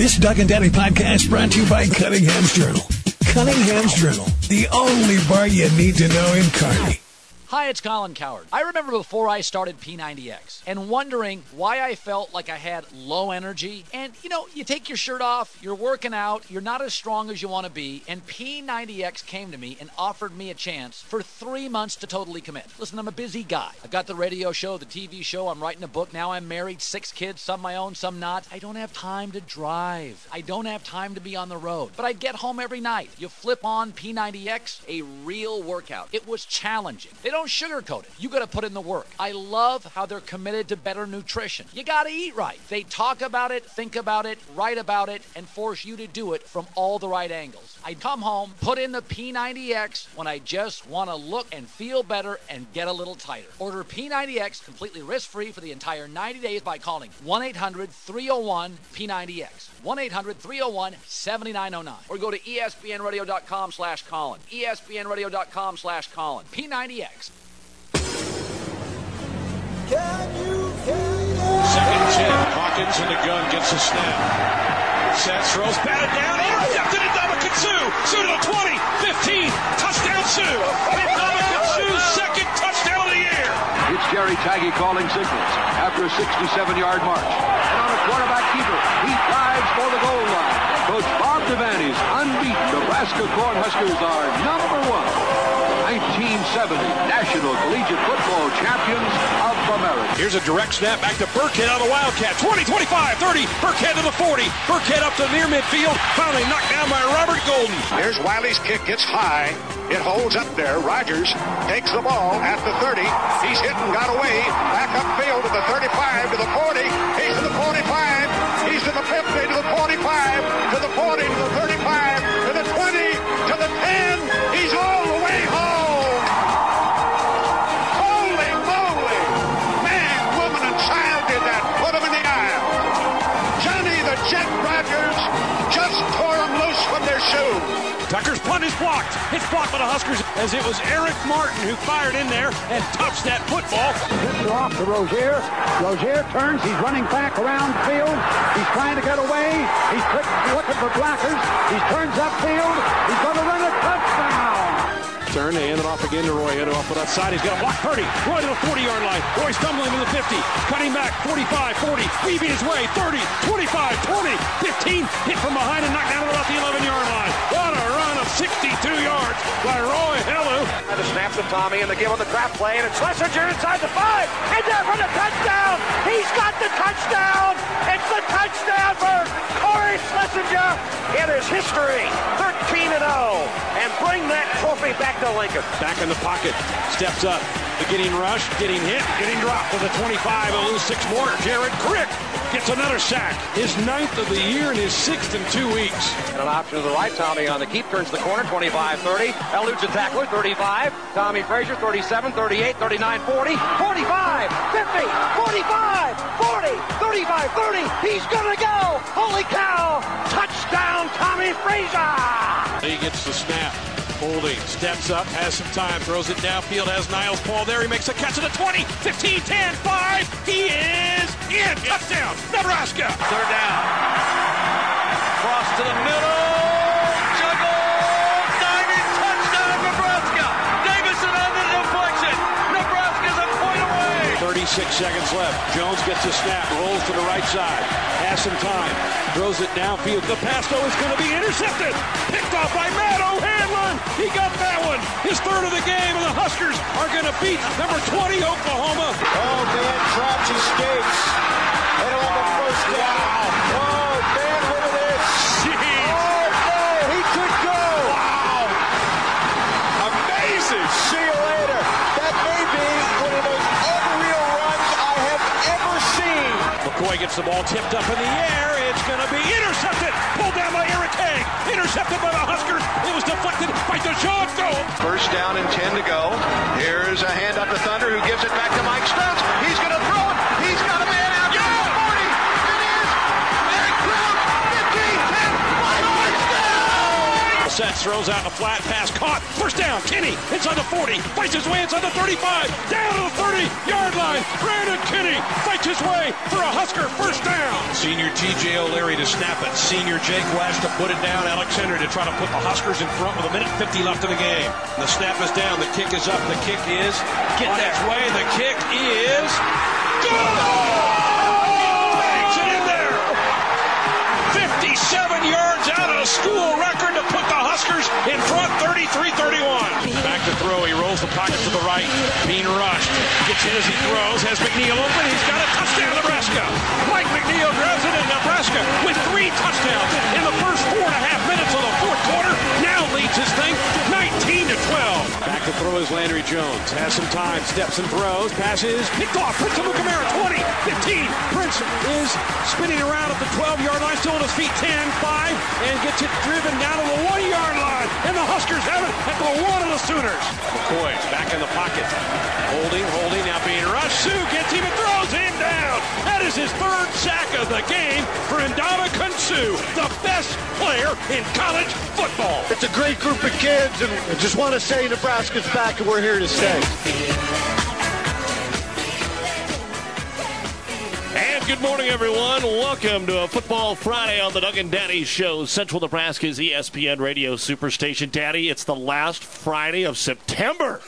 This Doug and Daddy podcast brought to you by Cunningham's Journal. Cunningham's Journal, the only bar you need to know in Kearney. Hi, it's Colin Coward. I remember before I started P90X and wondering why I felt like I had low energy. And, you take your shirt off, you're working out, you're not as strong as you want to be, and P90X came to me and offered me a chance for 3 months to totally commit. Listen, I'm a busy guy. I've got the radio show, the TV show, I'm writing a book, now I'm married, 6 kids, some my own, some not. I don't have time to drive. I don't have time to be on the road. But I'd get home every night. You flip on P90X, a real workout. It was challenging. They don't sugarcoat it. You got to put in the work. I love how they're committed to better nutrition. You got to eat right. They talk about it, think about it, write about it, and force you to do it from all the right angles. I come home, put in the P90X when I just want to look and feel better and get a little tighter. Order P90X completely risk-free for the entire 90 days by calling 1-800-301-P90X. 1-800-301-7909. Or go to espnradio.com/Colin. espnradio.com/Colin. P90X. Second 10. Hawkins in the gun gets a snap. Sets, throws, batted down, intercepted at Ndamukong Suh. Suh to the 20, 15, touchdown Suh. Ndamukong Suh's second touchdown of the year. It's Jerry Taggy calling signals after a 67-yard march. And on a quarterback keeper, he dives for the goal line. Coach Bob Devaney's unbeaten Nebraska Cornhuskers are number 1. 1970 National Collegiate Football Champions of America. Here's a direct snap back to Burkhead on the Wildcat. 20, 25, 30. Burkhead to the 40. Burkhead up to near midfield. Finally knocked down by Robert Golden. Here's Wiley's kick. Gets high. It holds up there. Rogers takes the ball at the 30. He's hit and got away. Back upfield to the 35, to the 40. He's to the 45. He's to the 50, to the 45, to the 40, to the 35, to the 20, to the 10. He's all the way home. Holy moly. Man, woman, and child did that. Put him in the aisle. Johnny the Jet Rogers just tore them loose from their shoe. Tucker's punt is blocked. It's blocked by the Huskers as it was Eric Martin who fired in there and touched that football. This is off to Rozier. Rozier turns. He's running back around the field. He's trying to get away. He's looking for blockers. He turns upfield. He's going to run a touchdown. Turn, they hand it off again to Roy. Head off the left side. He's got to block Purdy. Roy to the 40-yard line. Roy stumbling to the 50. Cutting back. 45, 40. Weaving his way. 30, 25, 20, 15. Hit from behind and knocked down at about the 11-yard line. What a run of 62 yards by Roy Hellu. And the snap to Tommy and the give on the trap play. And it's Schlesinger inside the 5. And there for the touchdown. He's got the touchdown. It's the touchdown for Corey Schlesinger. It is history. 13-0. And bring that trophy back to Lincoln. Back in the pocket, steps up, beginning rush, getting hit, getting dropped to the 25, a lose 6 more. Jared Crick gets another sack, his 9th of the year and his 6th in 2 weeks. And an option to the right, Tommy on the keep, turns the corner, 25-30, eludes a tackler, 35, Tommy Frazier, 37, 38, 39, 40, 45, 50, 45, 40, 35, 30, he's gonna go! Holy cow! Touchdown, Tommy Frazier! He gets the snap. Holding, steps up, has some time, throws it downfield, has Niles Paul there. He makes a catch at the 20, 15, 10, 5. He is in. Touchdown, Nebraska. Third down. Cross to the middle. Juggle. Diving touchdown, Nebraska. Davison on the deflection. Nebraska's a point away. 36 seconds left. Jones gets a snap, rolls to the right side, has some time, throws it downfield. The pass, though, is going to be intercepted. Picked off by Matt O'Hanlon. He got that one. His 3rd of the game, and the Huskers are going to beat number 20 Oklahoma. Oh, man, drops his skates. And on the first down. Oh, man, look at this. Jeez. Oh, no, he could go. Wow. Amazing. See you later. That may be one of those unreal runs I have ever seen. McCoy gets the ball tipped up in the air. It's going to be intercepted. Pulled down by Eric Haig. Intercepted by the Huskers. It was deflected by DeJohn Gold. First down and 10 to go. Here's a hand up to Thunder who gives it back to Mike Stokes. He's going to throw it. He's got a man out. Yeah! 40. It is. Eric Brown. 15, 10. Touchdown! Set pass, throws out a flat pass, caught, first down. Kinney inside the 40, fights his way inside the 35, down to the 30-yard line. Brandon Kinney fights his way for a Husker first down. Senior T.J. O'Leary to snap it. Senior Jake West to put it down. Alex Henry to try to put the Huskers in front with 1:50 left in the game. The snap is down. The kick is up. The kick is on its way. The kick is good! Bangs it in there. 57 yards out of school record to put the Huskers in front, 33-31. Back to throw. He rolls the pocket to the right. Bean rushed. Gets in as he throws. Has McNeil open. He's got a touchdown, Nebraska. Mike McNeil grabs it in Nebraska with 3 touchdowns in the first 4.5 minutes of the fourth quarter. Now leads his thing 19-12. Back to throw is Landry Jones. Has some time. Steps and throws. Passes. Picked off. Prince of Mukamara. 20. 15. Prince is spinning around at the 12-yard line. Still on his feet. 10. 5. And gets it driven down to the 1-yard line. And the Huskers have it at the 1 of the Sooners. McCoy back in the pocket. Holding. Now being rushed. Sue gets him and throws him down. That is his 3rd sack of the game for Ndamukong Suh, the best player in college football. It's a great group of kids, and I just want to say Nebraska's back and we're here to stay. And good morning, everyone. Welcome to a Football Friday on the Doug and Daddy Show, Central Nebraska's ESPN radio superstation. Daddy, it's the last Friday of September.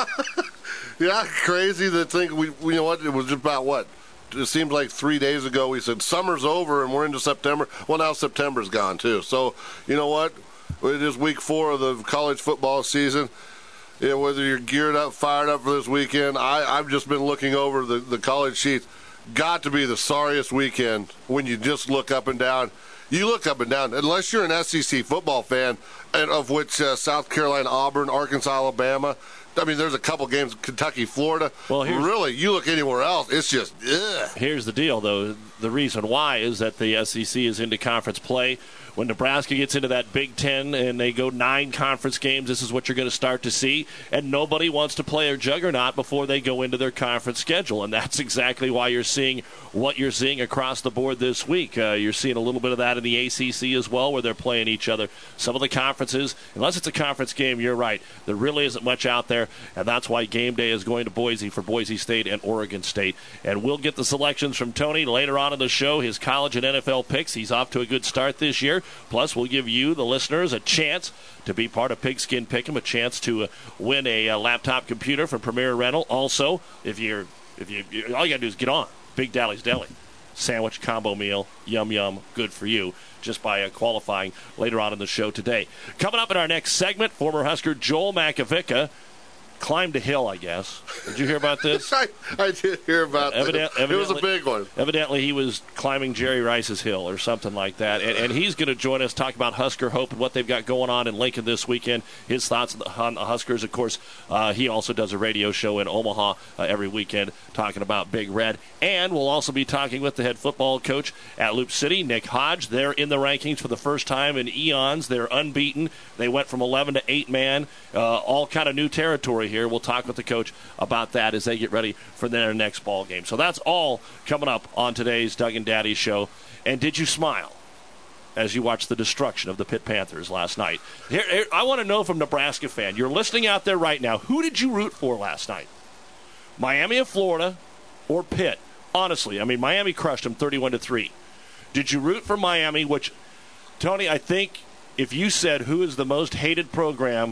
Yeah, crazy to think you know what, it was just about what? It seems like 3 days ago we said summer's over and we're into September. Well, now September's gone too. So, you know what? It is week 4 of the college football season. Yeah, whether you're geared up, fired up for this weekend, I've just been looking over the college sheets. Got to be the sorriest weekend when you just look up and down. You look up and down, unless you're an SEC football fan, and of which South Carolina, Auburn, Arkansas, Alabama. I mean, there's a couple games, Kentucky, Florida. Well, really, you look anywhere else, it's just, ugh. Here's the deal, though. The reason why is that the SEC is into conference play. When Nebraska gets into that Big Ten and they go 9 conference games, this is what you're going to start to see. And nobody wants to play a juggernaut before they go into their conference schedule. And that's exactly why you're seeing what you're seeing across the board this week. You're seeing a little bit of that in the ACC as well, where they're playing each other. Some of the conferences, unless it's a conference game, you're right, there really isn't much out there. And that's why game day is going to Boise for Boise State and Oregon State. And we'll get the selections from Tony later on in the show, his college and NFL picks. He's off to a good start this year. Plus, we'll give you, the listeners, a chance to be part of Pigskin Pick'em, a chance to win a laptop computer from Premier Rental. Also, if you all you got to do is get on Big Dally's Deli. Sandwich combo meal, yum, yum, good for you, just by qualifying later on in the show today. Coming up in our next segment, former Husker Joel Makovicka climbed a hill, I guess. Did you hear about this? I did hear about this. It was a big one. Evidently, he was climbing Jerry Rice's hill or something like that. And he's going to join us, talk about Husker Hope and what they've got going on in Lincoln this weekend. His thoughts on the Huskers, of course. He also does a radio show in Omaha every weekend talking about Big Red. And we'll also be talking with the head football coach at Loop City, Nick Hodge. They're in the rankings for the first time in eons. They're unbeaten. They went from 11 to 8-man, all kind of new territory here. We'll talk with the coach about that as they get ready for their next ball game. So that's all coming up on today's Doug and Daddy show. And did you smile as you watched the destruction of the Pitt Panthers last night? Here, I want to know from Nebraska fan, you're listening out there right now, who did you root for last night? Miami of Florida or Pitt? Honestly, I mean, Miami crushed them 31-3. Did you root for Miami, which, Tony, I think if you said who is the most hated program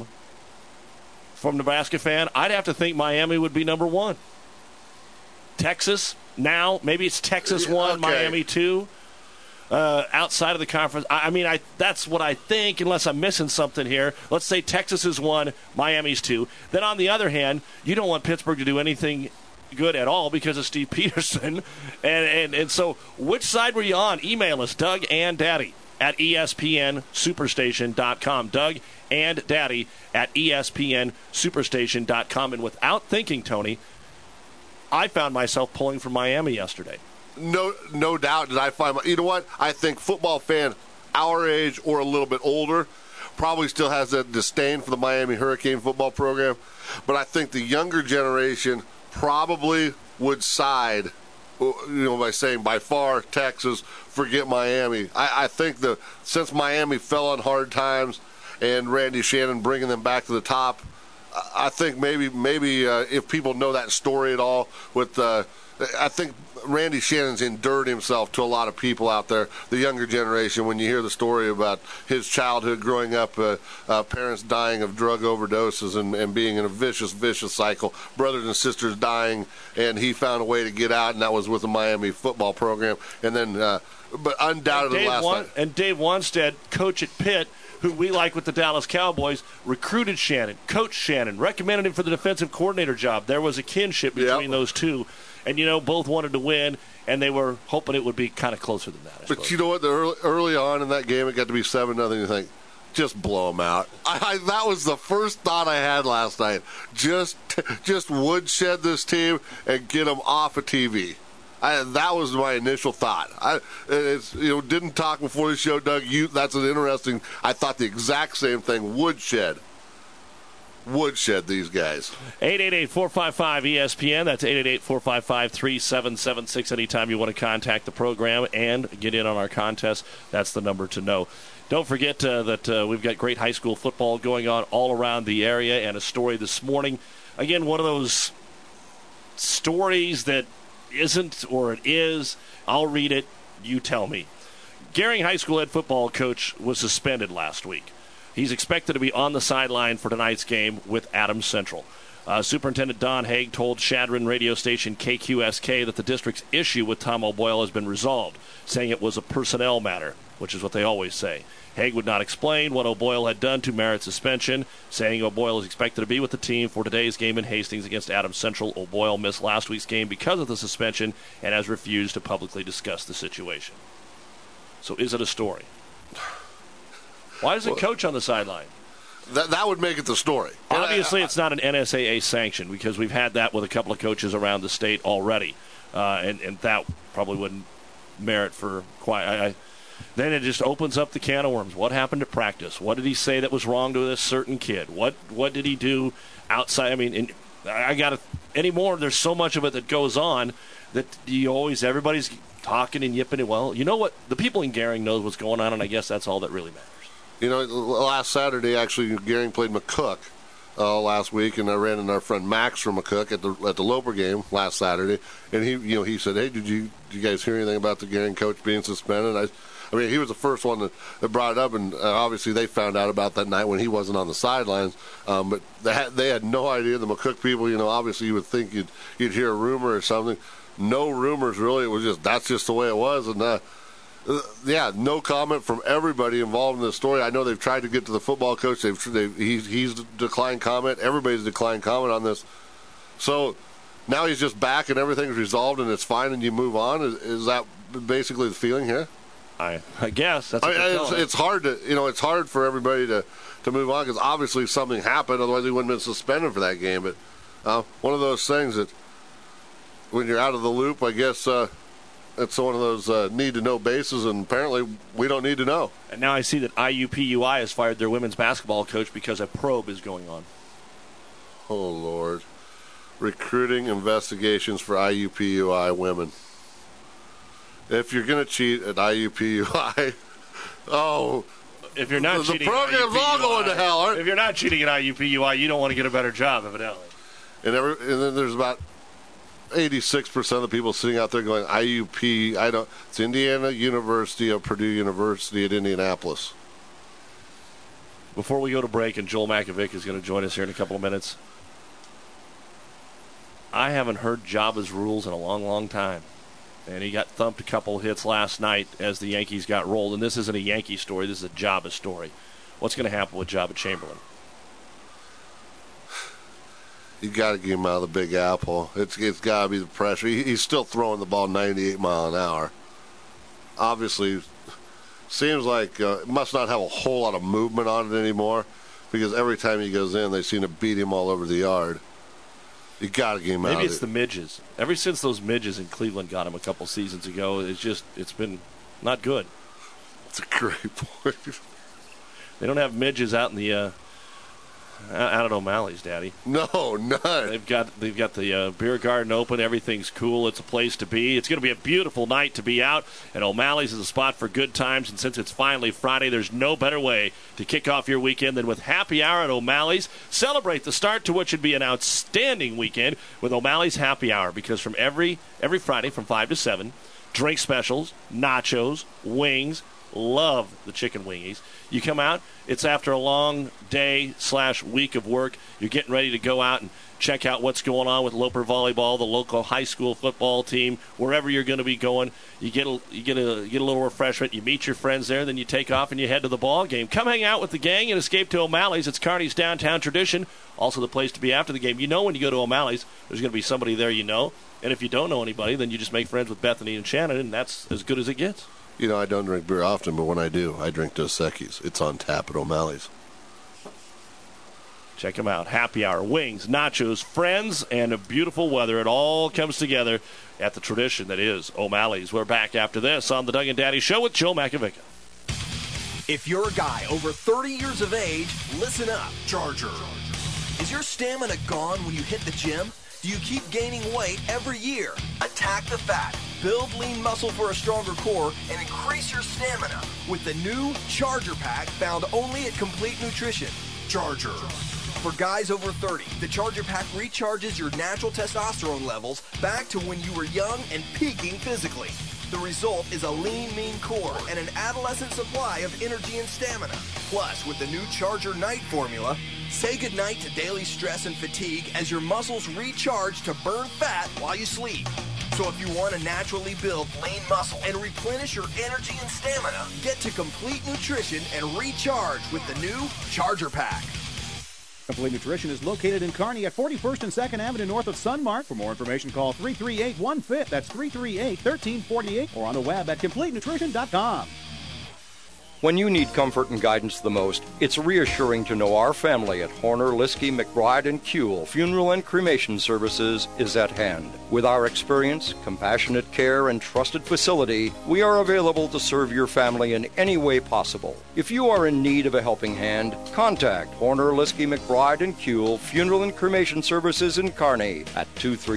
from Nebraska fan, I'd have to think Miami would be number 1. Texas, now, maybe it's Texas 1, okay. Miami 2. Outside of the conference, I mean, that's what I think, unless I'm missing something here. Let's say Texas is 1, Miami's 2. Then on the other hand, you don't want Pittsburgh to do anything good at all because of Steve Peterson. And so which side were you on? Email us, Doug and Daddy at ESPNSuperstation.com. Doug and Daddy at ESPNSuperstation.com. And without thinking, Tony, I found myself pulling for Miami yesterday. No doubt did I find you know what? I think football fan our age or a little bit older probably still has that disdain for the Miami Hurricane football program. But I think the younger generation probably would side, by saying by far Texas, forget Miami. I think since Miami fell on hard times, and Randy Shannon bringing them back to the top. I think maybe if people know that story at all, I think Randy Shannon's endured himself to a lot of people out there, the younger generation. When you hear the story about his childhood growing up, parents dying of drug overdoses and being in a vicious cycle, brothers and sisters dying, and he found a way to get out, and that was with the Miami football program. And then, but undoubtedly last night. And Dave Wanstead, coach at Pitt, who we like with the Dallas Cowboys, recruited Shannon, coached Shannon, recommended him for the defensive coordinator job. There was a kinship between those two. And, both wanted to win, and they were hoping it would be kind of closer than that. But you know what? Early on in that game, it got to be 7-0. You think, just blow them out. That was the first thought I had last night. Just woodshed this team and get them off of TV. That was my initial thought. Didn't talk before the show, Doug. That's an interesting. I thought the exact same thing. Woodshed these guys. 888-455-ESPN. That's 888-455-3776. Anytime you want to contact the program and get in on our contest, that's the number to know. Don't forget that we've got great high school football going on all around the area, and a story this morning. Again, one of those stories that isn't or it is. I'll read it. You tell me. Gering High School head football coach was suspended last week. He's expected to be on the sideline for tonight's game with Adams Central. Superintendent Don Haig told Chadron radio station KQSK that the district's issue with Tom O'Boyle has been resolved, saying it was a personnel matter, which is what they always say. Haig would not explain what O'Boyle had done to merit suspension, saying O'Boyle is expected to be with the team for today's game in Hastings against Adams Central. O'Boyle missed last week's game because of the suspension and has refused to publicly discuss the situation. So is it a story? Why is it coach on the sideline? That would make it the story. Obviously, it's not an NSAA sanction because we've had that with a couple of coaches around the state already, and that probably wouldn't merit for quiet. Then it just opens up the can of worms. What happened at practice? What did he say that was wrong to this certain kid? What did he do outside? I mean, anymore. There's so much of it that goes on that everybody's talking and yipping it. Well, you know what? The people in Gering knows what's going on, and I guess that's all that really matters. Last Saturday, actually, Gering played McCook last week, and I ran into our friend Max from McCook at the Loper game last Saturday, and he said, "Hey, did you guys hear anything about the Gering coach being suspended?" I mean, he was the first one that brought it up, and obviously they found out about that night when he wasn't on the sidelines. But they had no idea. The McCook people, obviously you would think you'd hear a rumor or something. No rumors, really. It was that's just the way it was, and. No comment from everybody involved in this story. I know they've tried to get to the football coach. He's declined comment. Everybody's declined comment on this. So now he's just back and everything's resolved and it's fine and you move on. Is that basically the feeling here? I guess that's. It's hard to it's hard for everybody to move on because obviously something happened. Otherwise he wouldn't have been suspended for that game. But one of those things that when you're out of the loop, I guess. It's one of those need-to-know bases, and apparently we don't need to know. And now I see that IUPUI has fired their women's basketball coach because a probe is going on. Oh, Lord. Recruiting investigations for IUPUI women. If you're going to cheat at IUPUI, if you're not cheating, the program's all going to hell. If you're not cheating at IUPUI, you don't want to get a better job, evidently. And then there's about 86% of the people sitting out there going, IUP, it's Indiana University of Purdue University at Indianapolis. Before we go to break, and Joel Makovic is going to join us here in a couple of minutes, I haven't heard Jaba's rules in a long, long time. And he got thumped a couple hits last night as the Yankees got rolled. And this isn't a Yankee story, this is a Jaba story. What's going to happen with Jaba Chamberlain? You got to get him out of the Big Apple. It's got to be the pressure. He's still throwing the ball 98 miles an hour. Obviously, seems like it must not have a whole lot of movement on it anymore because every time he goes in, they seem to beat him all over the yard. You got to get him out of it. Maybe it's the midges. Ever since those midges in Cleveland got him a couple seasons ago, it's been not good. That's a great point. They don't have midges out in the Out at O'Malley's, Daddy. No, none. They've got the beer garden open. Everything's cool. It's a place to be. It's going to be a beautiful night to be out. And O'Malley's is a spot for good times. And since it's finally Friday, there's no better way to kick off your weekend than with happy hour at O'Malley's. Celebrate the start to what should be an outstanding weekend with O'Malley's happy hour. Because from every Friday from 5 to 7, drink specials, nachos, wings. Love the chicken wingies. You come out, it's after a long day/week of work. You're getting ready to go out and check out what's going on with Loper Volleyball, the local high school football team, wherever you're going to be going. You get a little refreshment. You meet your friends there, then you take off and you head to the ball game. Come hang out with the gang and escape to O'Malley's. It's Kearney's downtown tradition. Also the place to be after the game. You know when you go to O'Malley's, there's going to be somebody there you know. And if you don't know anybody, then you just make friends with Bethany and Shannon, and that's as good as it gets. You know, I don't drink beer often, but when I do, I drink Dos Equis. It's on tap at O'Malley's. Check them out. Happy hour, wings, nachos, friends, and a beautiful weather. It all comes together at the tradition that is O'Malley's. We're back after this on the Doug and Daddy Show with Joe Makovica. If you're a guy over 30 years of age, listen up. Charger. Is your stamina gone when you hit the gym? Do you keep gaining weight every year? Attack the fat, build lean muscle for a stronger core, and increase your stamina with the new Charger Pack found only at Complete Nutrition. Charger. For guys over 30, the Charger Pack recharges your natural testosterone levels back to when you were young and peaking physically. The result is a lean, mean core and an adolescent supply of energy and stamina. Plus, with the new Charger Night formula, say goodnight to daily stress and fatigue as your muscles recharge to burn fat while you sleep. So if you want to naturally build lean muscle and replenish your energy and stamina, get to Complete Nutrition and recharge with the new Charger Pack. Complete Nutrition is located in Kearney at 41st and 2nd Avenue north of Sunmark. For more information, call 338-1FIT. That's 338-1348 or on the web at CompleteNutrition.com. When you need comfort and guidance the most, it's reassuring to know our family at Horner, Liskey, McBride, and Kuehl Funeral and Cremation Services is at hand. With our experience, compassionate care, and trusted facility, we are available to serve your family in any way possible. If you are in need of a helping hand, contact Horner, Liskey, McBride, and Kuehl Funeral and Cremation Services in Kearney at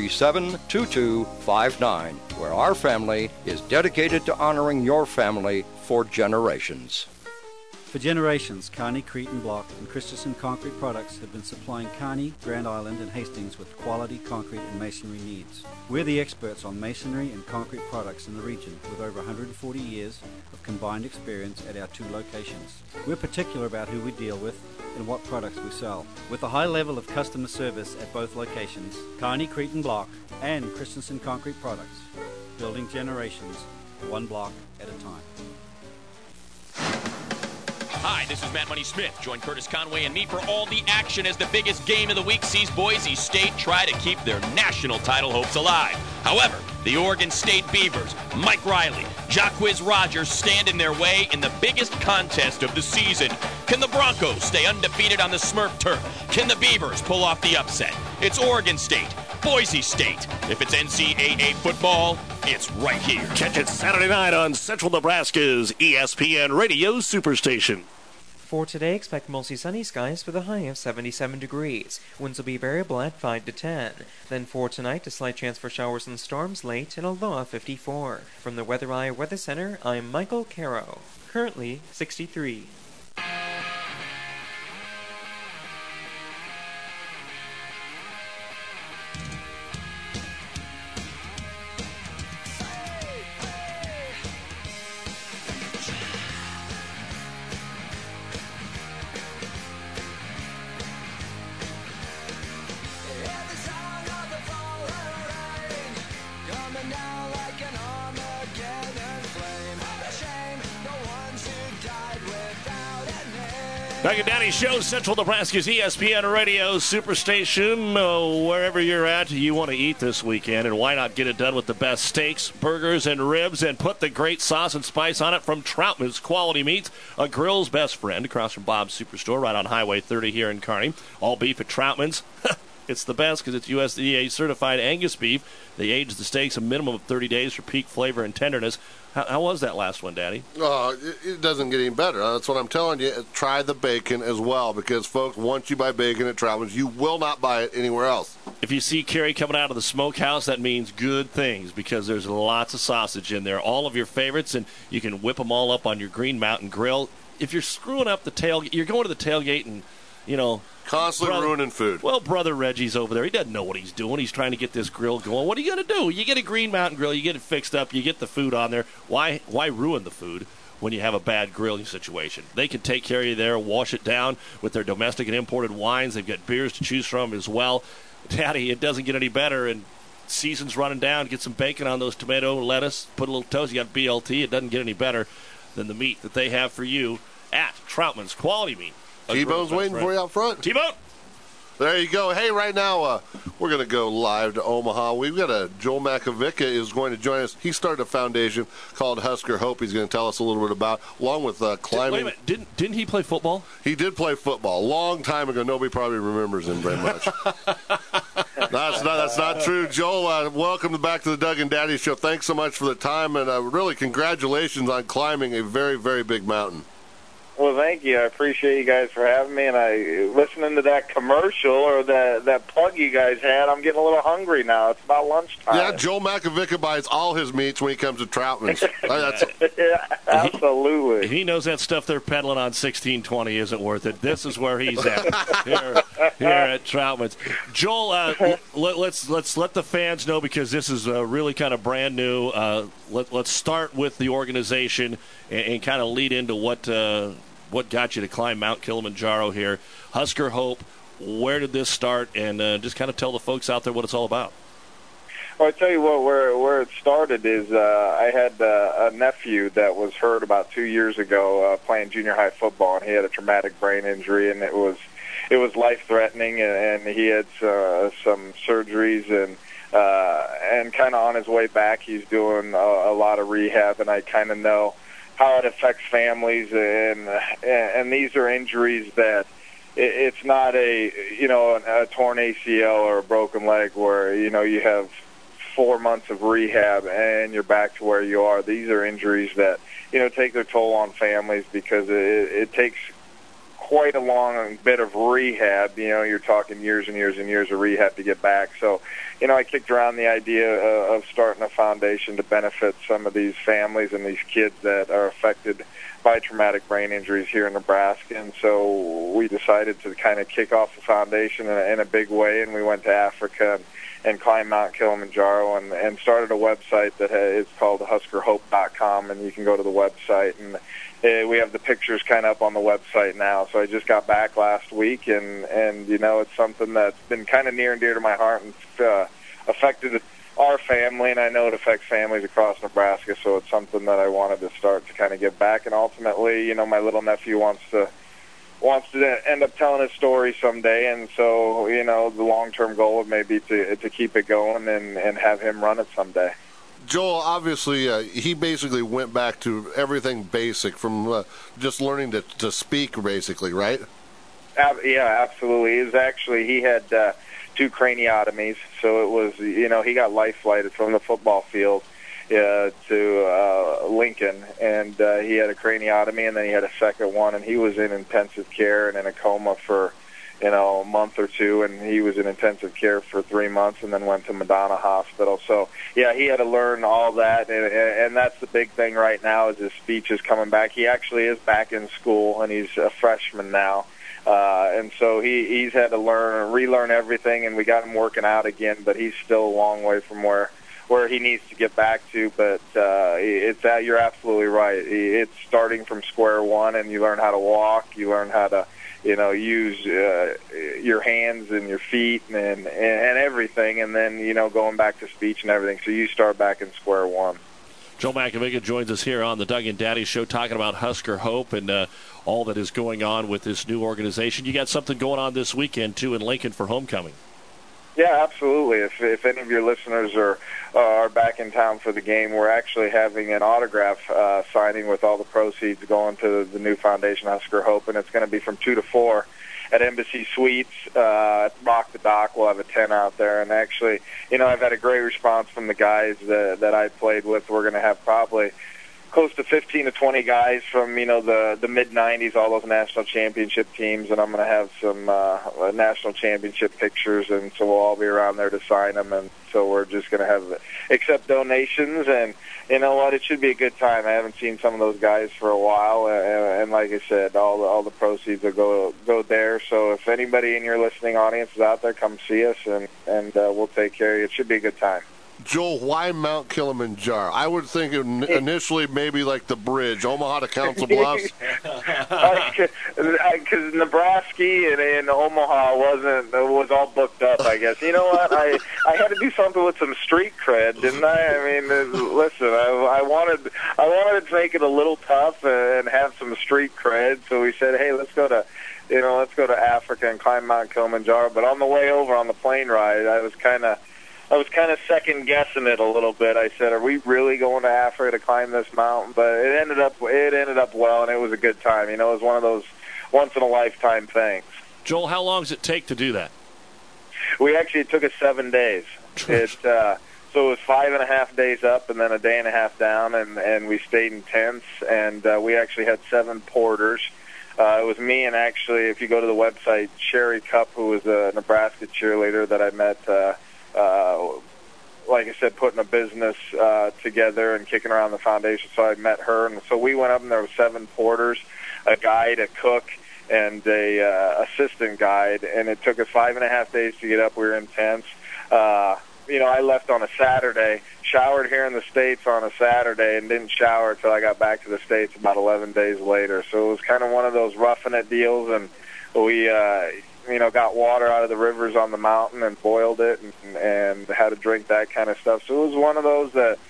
237-2259, where our family is dedicated to honoring your family for generations. For generations, Kearney, Cretin Block, and Christensen Concrete Products have been supplying Kearney, Grand Island, and Hastings with quality concrete and masonry needs. We're the experts on masonry and concrete products in the region with over 140 years of combined experience at our 2 locations. We're particular about who we deal with and what products we sell. With a high level of customer service at both locations, Kearney, Cretin Block, and Christensen Concrete Products, building generations, one block at a time. Hi, this is Matt Money Smith. Join Curtis Conway and me for all the action as the biggest game of the week sees Boise State try to keep their national title hopes alive. However, the Oregon State Beavers, Mike Riley, Jacquizz Rodgers stand in their way in the biggest contest of the season. Can the Broncos stay undefeated on the Smurf turf? Can the Beavers pull off the upset? It's Oregon State, Boise State. If it's NCAA football, it's right here. Catch it Saturday night on Central Nebraska's ESPN Radio Superstation. For today, expect mostly sunny skies with a high of 77 degrees. Winds will be variable at 5 to 10. Then for tonight, a slight chance for showers and storms late and a low of 54. From the Weather Eye Weather Center, I'm Michael Caro. Currently 63. Doug and Daddy Show, Central Nebraska's ESPN Radio Superstation. Wherever you're at, you want to eat this weekend, and why not get it done with the best steaks, burgers, and ribs, and put the great sauce and spice on it from Troutman's Quality Meats, a grill's best friend, across from Bob's Superstore, right on Highway 30 here in Kearney. All beef at Troutman's. It's the best because it's USDA certified Angus beef. They age the steaks a minimum of 30 days for peak flavor and tenderness. How was that last one, Daddy? It doesn't get any better. That's what I'm telling you. Try the bacon as well, because, folks, once you buy bacon at Troutman's, you will not buy it anywhere else. If you see Kerry coming out of the smokehouse, that means good things, because there's lots of sausage in there. All of your favorites, and you can whip them all up on your Green Mountain Grill. If you're screwing up the tailgate, you're going to the tailgate and, constantly ruining food. Well, Brother Reggie's over there. He doesn't know what he's doing. He's trying to get this grill going. What are you going to do? You get a Green Mountain Grill. You get it fixed up. You get the food on there. Why ruin the food when you have a bad grilling situation? They can take care of you there, wash it down with their domestic and imported wines. They've got beers to choose from as well. Daddy, it doesn't get any better, and season's running down. Get some bacon on those tomato, lettuce, put a little toast. You got BLT. It doesn't get any better than the meat that they have for you at Troutman's Quality Meat. T-Bone's waiting for you out front. T-Bone! There you go. Hey, right now, we're going to go live to Omaha. We've got Joel Makovica is going to join us. He started a foundation called Husker Hope. He's going to tell us a little bit about, along with climbing. Wait a minute. Didn't he play football? He did play football a long time ago. Nobody probably remembers him very much. That's not true. Joel, welcome back to the Doug and Daddy Show. Thanks so much for the time, and really congratulations on climbing a very, very big mountain. Well, thank you. I appreciate you guys for having me. And listening to that commercial or that plug you guys had, I'm getting a little hungry now. It's about lunchtime. Yeah, Joel Makovica buys all his meats when he comes to Troutman's. Yeah, absolutely. He knows that stuff they're peddling on 1620 isn't worth it. This is where he's at here at Troutman's. Joel, let's let the fans know, because this is really kind of brand new. Let's start with the organization and kind of lead into what got you to climb Mount Kilimanjaro here. Husker Hope, where did this start? And just kind of tell the folks out there what it's all about. Well, I tell you what, where it started is I had a nephew that was hurt about 2 years ago playing junior high football, and he had a traumatic brain injury, and it was life-threatening, and he had some surgeries, and kind of on his way back, he's doing a lot of rehab, and I kind of know how it affects families, and these are injuries that it's not a torn ACL or a broken leg where you have 4 months of rehab and you're back to where you are. These are injuries that take their toll on families, because it takes quite a long bit of rehab. You're talking years and years and years of rehab to get back. So, I kicked around the idea of starting a foundation to benefit some of these families and these kids that are affected by traumatic brain injuries here in Nebraska. And so we decided to kind of kick off the foundation in a big way, and we went to Africa and climbed Mount Kilimanjaro and started a website that is called HuskerHope.com, and you can go to the website, and we have the pictures kind of up on the website now. So I just got back last week, and it's something that's been kind of near and dear to my heart and affected our family, and I know it affects families across Nebraska, so it's something that I wanted to start to kind of give back. And ultimately, my little nephew wants to end up telling his story someday, and so the long-term goal may be to keep it going and have him run it someday. Joel, obviously, he basically went back to everything basic from just learning to speak, basically, right? Yeah, absolutely. He had 2 craniotomies, so it was, he got life flighted from the football field to Lincoln, and he had a craniotomy, and then he had a second one, and he was in intensive care and in a coma for a month or two, and he was in intensive care for 3 months, and then went to Madonna Hospital. So yeah, he had to learn all that, and that's the big thing right now, is his speech is coming back. He actually is back in school, and he's a freshman now. And so he's had to relearn everything, and we got him working out again, but he's still a long way from where he needs to get back to. But you're absolutely right. It's starting from square one, and you learn how to walk, you learn how to use your hands and your feet and everything, and then going back to speech and everything. So you start back in square one. Joel Makovica joins us here on the Doug and Daddy Show, talking about Husker Hope and all that is going on with this new organization. You got something going on this weekend, too, in Lincoln for homecoming. Yeah, absolutely. If any of your listeners are back in town for the game, we're actually having an autograph signing with all the proceeds going to the new foundation, Husker Hope, and it's going to be from 2 to 4 at Embassy Suites. Rock the Dock. We'll have a tent out there. And actually, I've had a great response from the guys that I played with. We're going to have probably close to 15 to 20 guys from, the mid-'90s, all those national championship teams, and I'm going to have some national championship pictures, and so we'll all be around there to sign them, and so we're just going to accept donations, and you know what, it should be a good time. I haven't seen some of those guys for a while, and like I said, all the proceeds will go there, so if anybody in your listening audience is out there, come see us, and we'll take care of you. It should be a good time. Joel, why Mount Kilimanjaro? I would think initially maybe like the bridge, Omaha to Council Bluffs. Because Nebraska and Omaha was all booked up, I guess. You know what? I had to do something with some street cred, didn't I? I mean, listen, I wanted to make it a little tough and have some street cred, so we said, hey, let's go to Africa and climb Mount Kilimanjaro. But on the way over on the plane ride, I was kind of second guessing it a little bit. I said, "Are we really going to Africa to climb this mountain?" But it ended up well, and it was a good time. It was one of those once in a lifetime things. Joel, how long does it take to do that? It took us 7 days. So it was 5.5 days up, and then a day and a half down, and we stayed in tents, and we actually had 7 porters. It was me and actually, if you go to the website, Sherry Cupp, who was a Nebraska cheerleader that I met. Like I said, putting a business together and kicking around the foundation, so I met her. And so we went up, and there were 7 porters, a guide, a cook, and a assistant guide. And it took us 5.5 days to get up. We were in tents. I left on a Saturday, showered here in the States on a Saturday, and didn't shower until I got back to the States about 11 days later. So it was kind of one of those roughing it deals, and we got water out of the rivers on the mountain and boiled it and had to drink that kind of stuff. So it was one of those that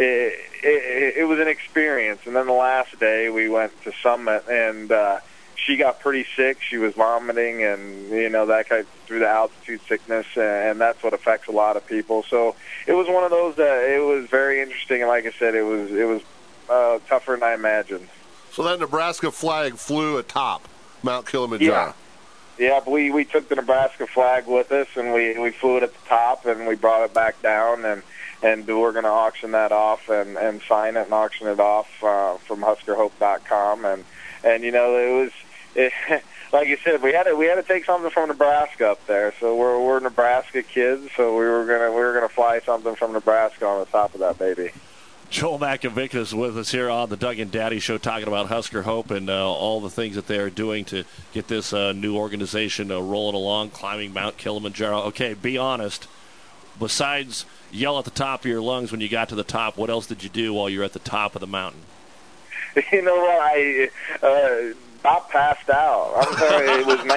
it was an experience. And then the last day we went to Summit, and she got pretty sick. She was vomiting, and that kind of through the altitude sickness, and that's what affects a lot of people. So it was one of those that it was very interesting. And like I said, it was tougher than I imagined. So that Nebraska flag flew atop Mount Kilimanjaro. Yeah, we took the Nebraska flag with us, and we flew it at the top, and we brought it back down, and we're going to auction that off and sign it and auction it off from HuskerHope.com, and it was like you said, we had to take something from Nebraska up there, so we're Nebraska kids, so we were gonna fly something from Nebraska on the top of that baby. Joel Makovic is with us here on the Doug and Daddy Show, talking about Husker Hope and all the things that they are doing to get this new organization rolling along, climbing Mount Kilimanjaro. Okay, be honest. Besides yell at the top of your lungs when you got to the top, what else did you do while you were at the top of the mountain? You know what? I about passed out. I'm sorry, it was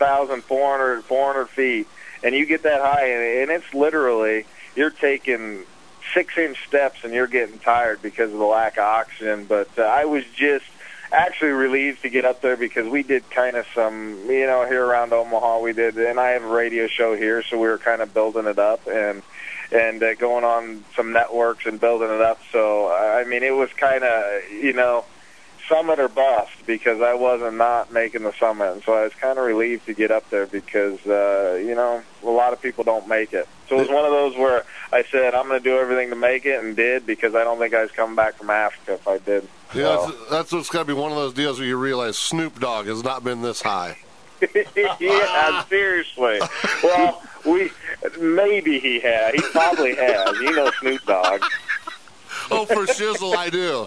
19,400 feet, and you get that high, and it's literally, you're taking 6-inch steps and you're getting tired because of the lack of oxygen. But I was just actually relieved to get up there because we did kind of some, here around Omaha we did, and I have a radio show here, so we were kind of building it up and going on some networks and building it up. So, I mean, it was kind of, summit or bust because I wasn't not making the summit. And so I was kind of relieved to get up there because, a lot of people don't make it. So it was one of those where I said, I'm going to do everything to make it, and did, because I don't think I was coming back from Africa if I did. Yeah, so. That's what's got to be one of those deals where you realize Snoop Dogg has not been this high. Yeah, seriously. Well, maybe he has. He probably has. You know Snoop Dogg. Oh, for shizzle, I do.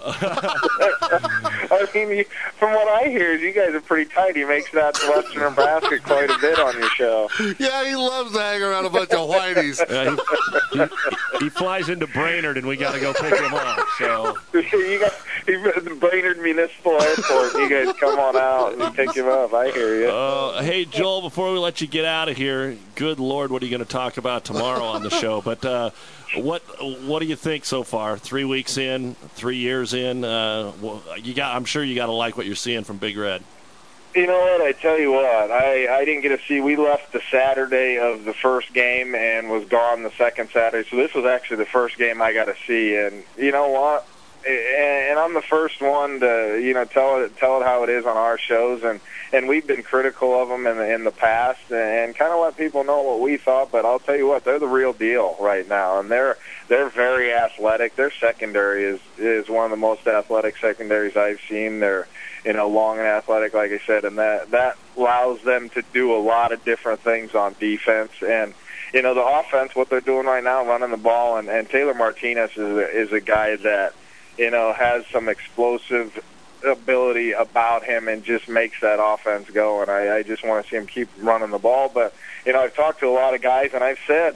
I mean, from what I hear, you guys are pretty tight. He makes it out to Western Nebraska quite a bit on your show. Yeah, he loves to hang around a bunch of whiteys. He flies into Brainerd, and we got to go pick him up. So Brainerd Municipal Airport. You guys come on out and pick him up. I hear you. Hey, Joel, before we let you get out of here, good Lord, what are you going to talk about tomorrow on the show? But what do you think so far? 3 weeks in, 3 years in, I'm sure you got to like what you're seeing from Big Red. You know what? I tell you what, I didn't get to see. We left the Saturday of the first game and was gone the second Saturday. So this was actually the first game I got to see. And you know what? And I'm the first one to tell it how it is on our shows. And we've been critical of them in the past and kind of let people know what we thought. But I'll tell you what, they're the real deal right now, and they're very athletic. Their secondary is one of the most athletic secondaries I've seen. They're long and athletic, like I said, and that allows them to do a lot of different things on defense. And, the offense, what they're doing right now, running the ball, and Taylor Martinez is a guy that, has some explosive ability about him and just makes that offense go. And I just want to see him keep running the ball. But, I've talked to a lot of guys, and I've said,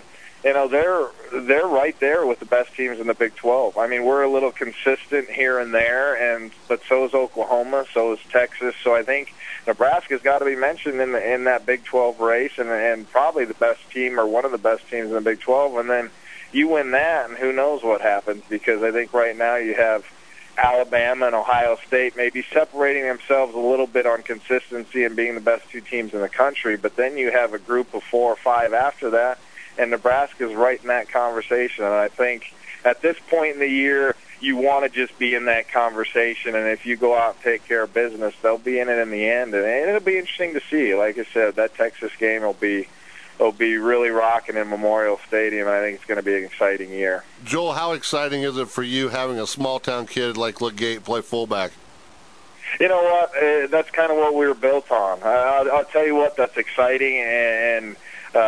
they're right there with the best teams in the Big 12. I mean, we're a little consistent here and there, but so is Oklahoma, so is Texas. So I think Nebraska's got to be mentioned in that Big 12 race, and probably the best team or one of the best teams in the Big 12. And then you win that, and who knows what happens, because I think right now you have Alabama and Ohio State maybe separating themselves a little bit on consistency and being the best two teams in the country. But then you have a group of 4 or 5 after that, and Nebraska's right in that conversation. And I think at this point in the year, you want to just be in that conversation. And if you go out and take care of business, they'll be in it in the end. And it'll be interesting to see. Like I said, that Texas game will be really rocking in Memorial Stadium. I think it's going to be an exciting year. Joel, how exciting is it for you having a small-town kid like Legate play fullback? You know what? That's kind of what we were built on. I'll tell you what, that's exciting and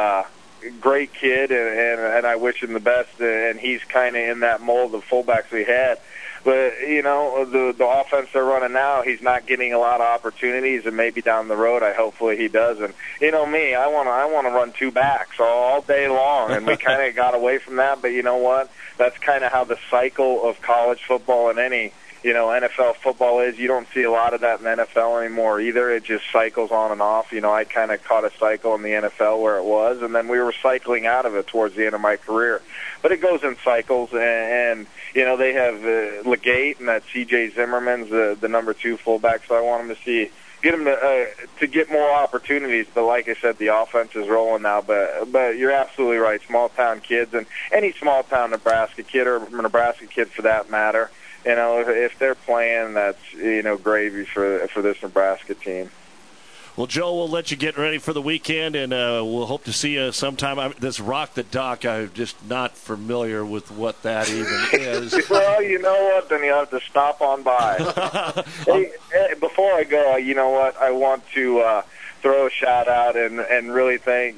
great kid, and I wish him the best, and he's kind of in that mold of fullbacks we had. But, the offense they're running now, he's not getting a lot of opportunities, and maybe down the road, hopefully he does. And, me, I want to run 2 backs all day long, and we kind of got away from that. But you know what? That's kind of how the cycle of college football and any NFL football is. You don't see a lot of that in the NFL anymore either. It just cycles on and off. I kind of caught a cycle in the NFL where it was, and then we were cycling out of it towards the end of my career. But it goes in cycles, and they have Legate, and that C.J. Zimmerman's the number 2 fullback, so I want them to get him to get more opportunities. But like I said, the offense is rolling now. But you're absolutely right. Small-town kids, and any small-town Nebraska kid or Nebraska kid for that matter, if they're playing, that's, gravy for this Nebraska team. Well, Joe, we'll let you get ready for the weekend, and we'll hope to see you sometime. This Rock the Dock, I'm just not familiar with what that even is. Well, you know what? Then you have to stop on by. Hey, before I go, you know what? I want to throw a shout-out and really thank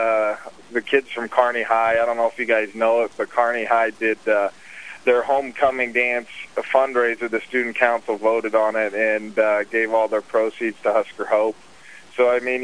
the kids from Kearney High. I don't know if you guys know it, but Kearney High did their homecoming dance fundraiser. The student council voted on it and gave all their proceeds to Husker Hope. So, I mean,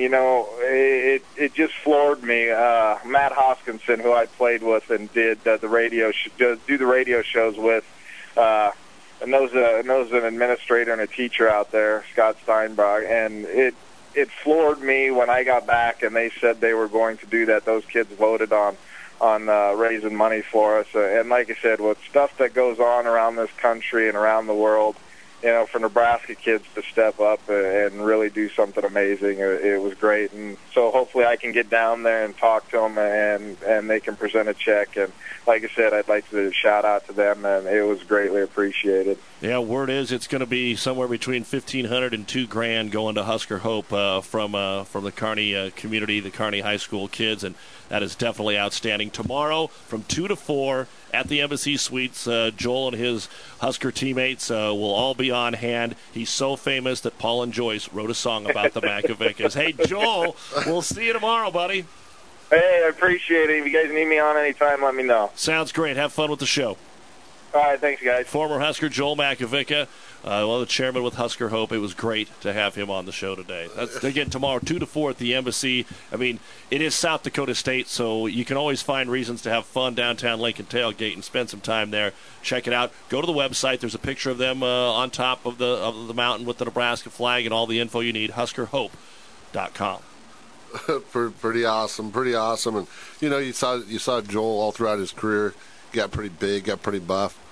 it just floored me. Matt Hoskinson, who I played with and did do the radio shows with, and knows an administrator and a teacher out there, Scott Steinbach, and it floored me when I got back and they said they were going to do that. Those kids voted on raising money for us. And like I said, with stuff that goes on around this country and around the world, for Nebraska kids to step up and really do something amazing, it was great. And so hopefully I can get down there and talk to them and they can present a check. And like I said, I'd like to shout out to them, and it was greatly appreciated. Yeah, word is it's going to be somewhere between $1,500 and $2,000 going to Husker Hope from the Kearney community, the Kearney High School kids, and that is definitely outstanding. Tomorrow from 2 to 4 at the Embassy Suites, Joel and his Husker teammates will all be on hand. He's so famous that Paul and Joyce wrote a song about the Macavickas. Hey, Joel, we'll see you tomorrow, buddy. Hey, I appreciate it. If you guys need me on anytime, let me know. Sounds great. Have fun with the show. All right, thanks, guys. Former Husker Joel Macavicka, the chairman with Husker Hope. It was great to have him on the show today. That's, again, tomorrow, 2 to 4 at the Embassy. I mean, it is South Dakota State, so you can always find reasons to have fun downtown Lincoln Tailgate and spend some time there. Check it out. Go to the website. There's a picture of them on top of the mountain with the Nebraska flag and all the info you need, huskerhope.com. Pretty awesome. And you saw Joel all throughout his career. Got pretty big, got pretty buff.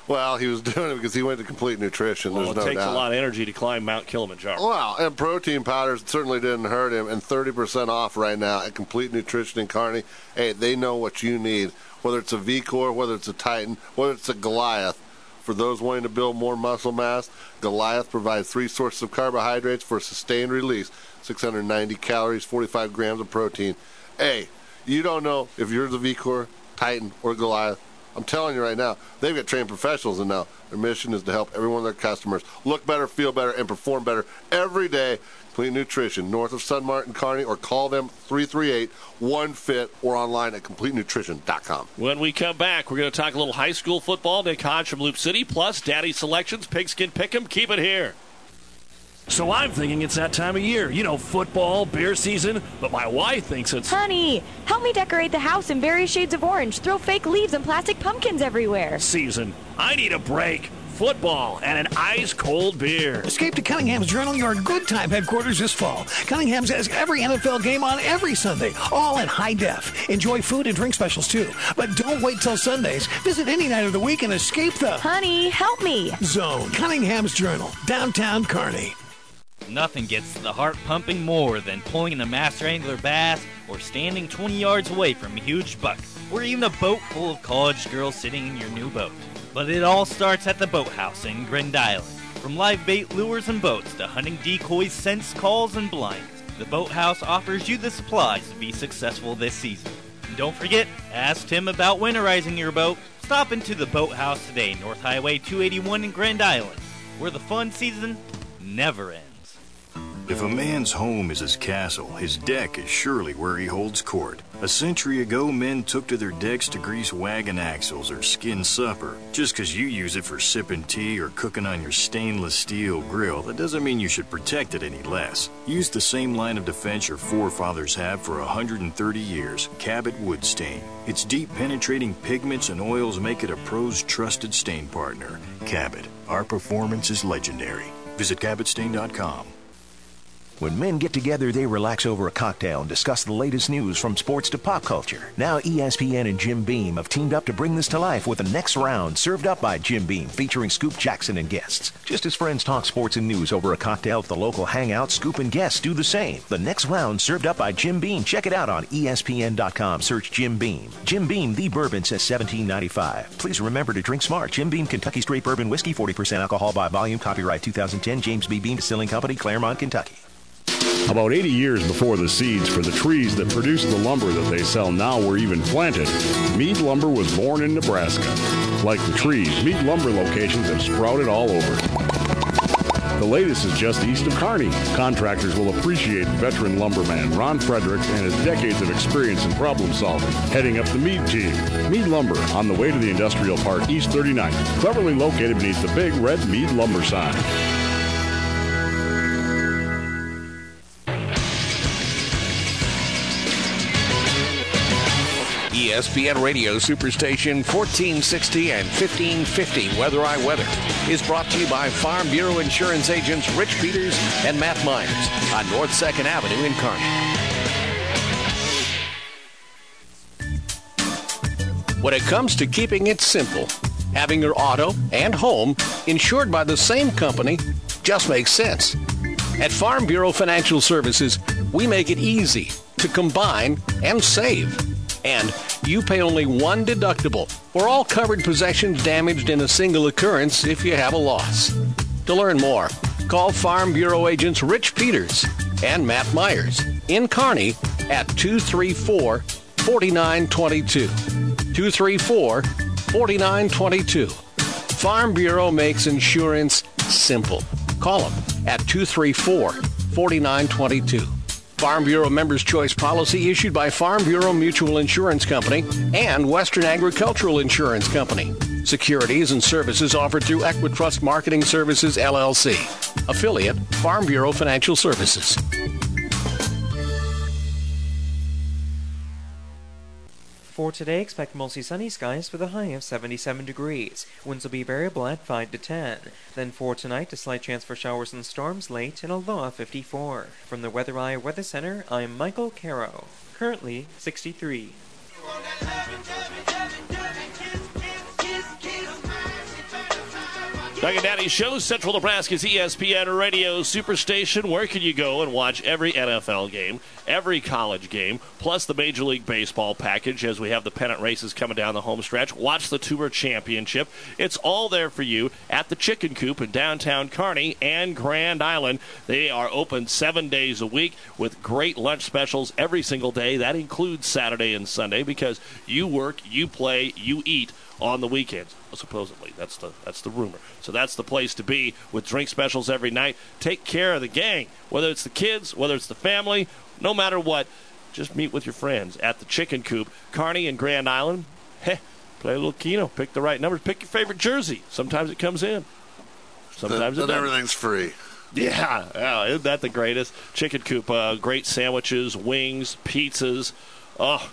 Well, he was doing it because he went to Complete Nutrition. Well, There's it no takes doubt. a lot of energy to climb Mount Kilimanjaro. Well, and protein powders certainly didn't hurt him, and 30% off right now at Complete Nutrition in Kearney. Hey, they know what you need, whether it's a V-Core, whether it's a Titan, whether it's a Goliath. For those wanting to build more muscle mass, Goliath provides 3 sources of carbohydrates for a sustained release, 690 calories, 45 grams of protein. Hey, you don't know if you're the V-Core, Titan, or Goliath. I'm telling you right now, they've got trained professionals, and now their mission is to help every one of their customers look better, feel better, and perform better every day. Complete Nutrition, north of Sun Martin, Kearney, or call them 338-1FIT or online at CompleteNutrition.com. When we come back, we're going to talk a little high school football. Nick Hodge from Loop City, plus Daddy Selections, Pigskin Pick'em. Keep it here. So I'm thinking it's that time of year. You know, football, beer season. But my wife thinks it's... Honey, help me decorate the house in various shades of orange. Throw fake leaves and plastic pumpkins everywhere. Season. I need a break. Football and an ice-cold beer. Escape to Cunningham's Journal Yard Good Time headquarters this fall. Cunningham's has every NFL game on every Sunday, all in high def. Enjoy food and drink specials, too. But don't wait till Sundays. Visit any night of the week and escape the... Honey, help me. Zone. Cunningham's Journal. Downtown Kearney. Nothing gets the heart pumping more than pulling a master angler bass or standing 20 yards away from a huge buck, or even a boat full of college girls sitting in your new boat. But it all starts at the Boathouse in Grand Island. From live bait lures and boats to hunting decoys, scents, calls, and blinds, the Boathouse offers you the supplies to be successful this season. And don't forget, ask Tim about winterizing your boat. Stop into the Boathouse today, North Highway 281 in Grand Island, where the fun season never ends. If a man's home is his castle, his deck is surely where he holds court. A century ago, men took to their decks to grease wagon axles or skin supper. Just because you use it for sipping tea or cooking on your stainless steel grill, that doesn't mean you should protect it any less. Use the same line of defense your forefathers have for 130 years, Cabot Wood Stain. Its deep penetrating pigments and oils make it a pro's trusted stain partner. Cabot. Our performance is legendary. Visit CabotStain.com. When men get together, they relax over a cocktail and discuss the latest news from sports to pop culture. Now ESPN and Jim Beam have teamed up to bring this to life with the Next Round, served up by Jim Beam, featuring Scoop Jackson and guests. Just as friends talk sports and news over a cocktail at the local hangout, Scoop and guests do the same. The Next Round, served up by Jim Beam. Check it out on ESPN.com. Search Jim Beam. Jim Beam, the bourbon, says $17.95. Please remember to drink smart. Jim Beam, Kentucky Straight Bourbon Whiskey, 40% alcohol by volume. Copyright 2010, James B. Beam Distilling Company, Claremont, Kentucky. About 80 years before the seeds for the trees that produce the lumber that they sell now were even planted, Mead Lumber was born in Nebraska. Like the trees, Mead Lumber locations have sprouted all over. The latest is just east of Kearney. Contractors will appreciate veteran lumberman Ron Fredericks and his decades of experience in problem solving, heading up the Mead team. Mead Lumber, on the way to the Industrial Park, East 39th, cleverly located beneath the big red Mead Lumber sign. ESPN Radio Superstation 1460 and 1550 Weather Eye Weather is brought to you by Farm Bureau Insurance agents Rich Peters and Matt Myers on North 2nd Avenue in Kearney. When it comes to keeping it simple, having your auto and home insured by the same company just makes sense. At Farm Bureau Financial Services, we make it easy to combine and save. And you pay only one deductible for all covered possessions damaged in a single occurrence if you have a loss. To learn more, call Farm Bureau agents Rich Peters and Matt Myers in Kearney at 234-4922. 234-4922. Farm Bureau makes insurance simple. Call them at 234-4922. Farm Bureau Members' Choice policy issued by Farm Bureau Mutual Insurance Company and Western Agricultural Insurance Company. Securities and services offered through Equitrust Marketing Services, LLC. Affiliate, Farm Bureau Financial Services. For today, expect mostly sunny skies with a high of 77 degrees. Winds will be variable at 5 to 10. Then for tonight, a slight chance for showers and storms late and a low of 54. From the Weather Eye Weather Center, I'm Michael Caro. Currently 63. Doug and Daddy Show, Central Nebraska's ESPN Radio Superstation. Where can you go and watch every NFL game, every college game, plus the Major League Baseball package as we have the pennant races coming down the home stretch? Watch the Tour Championship. It's all there for you at the Chicken Coop in downtown Kearney and Grand Island. They are open 7 days a week with great lunch specials every single day. That includes Saturday and Sunday because you work, you play, you eat on the weekends. Supposedly, that's the rumor. So that's the place to be with drink specials every night. Take care of the gang, whether it's the kids, whether it's the family, no matter what. Just meet with your friends at the Chicken Coop, Kearney and Grand Island. Play a little Keno, pick the right numbers, pick your favorite jersey. Sometimes it comes in, sometimes it doesn't. Everything's free. Yeah, isn't that the greatest? Chicken Coop, great sandwiches, wings, pizzas. Oh.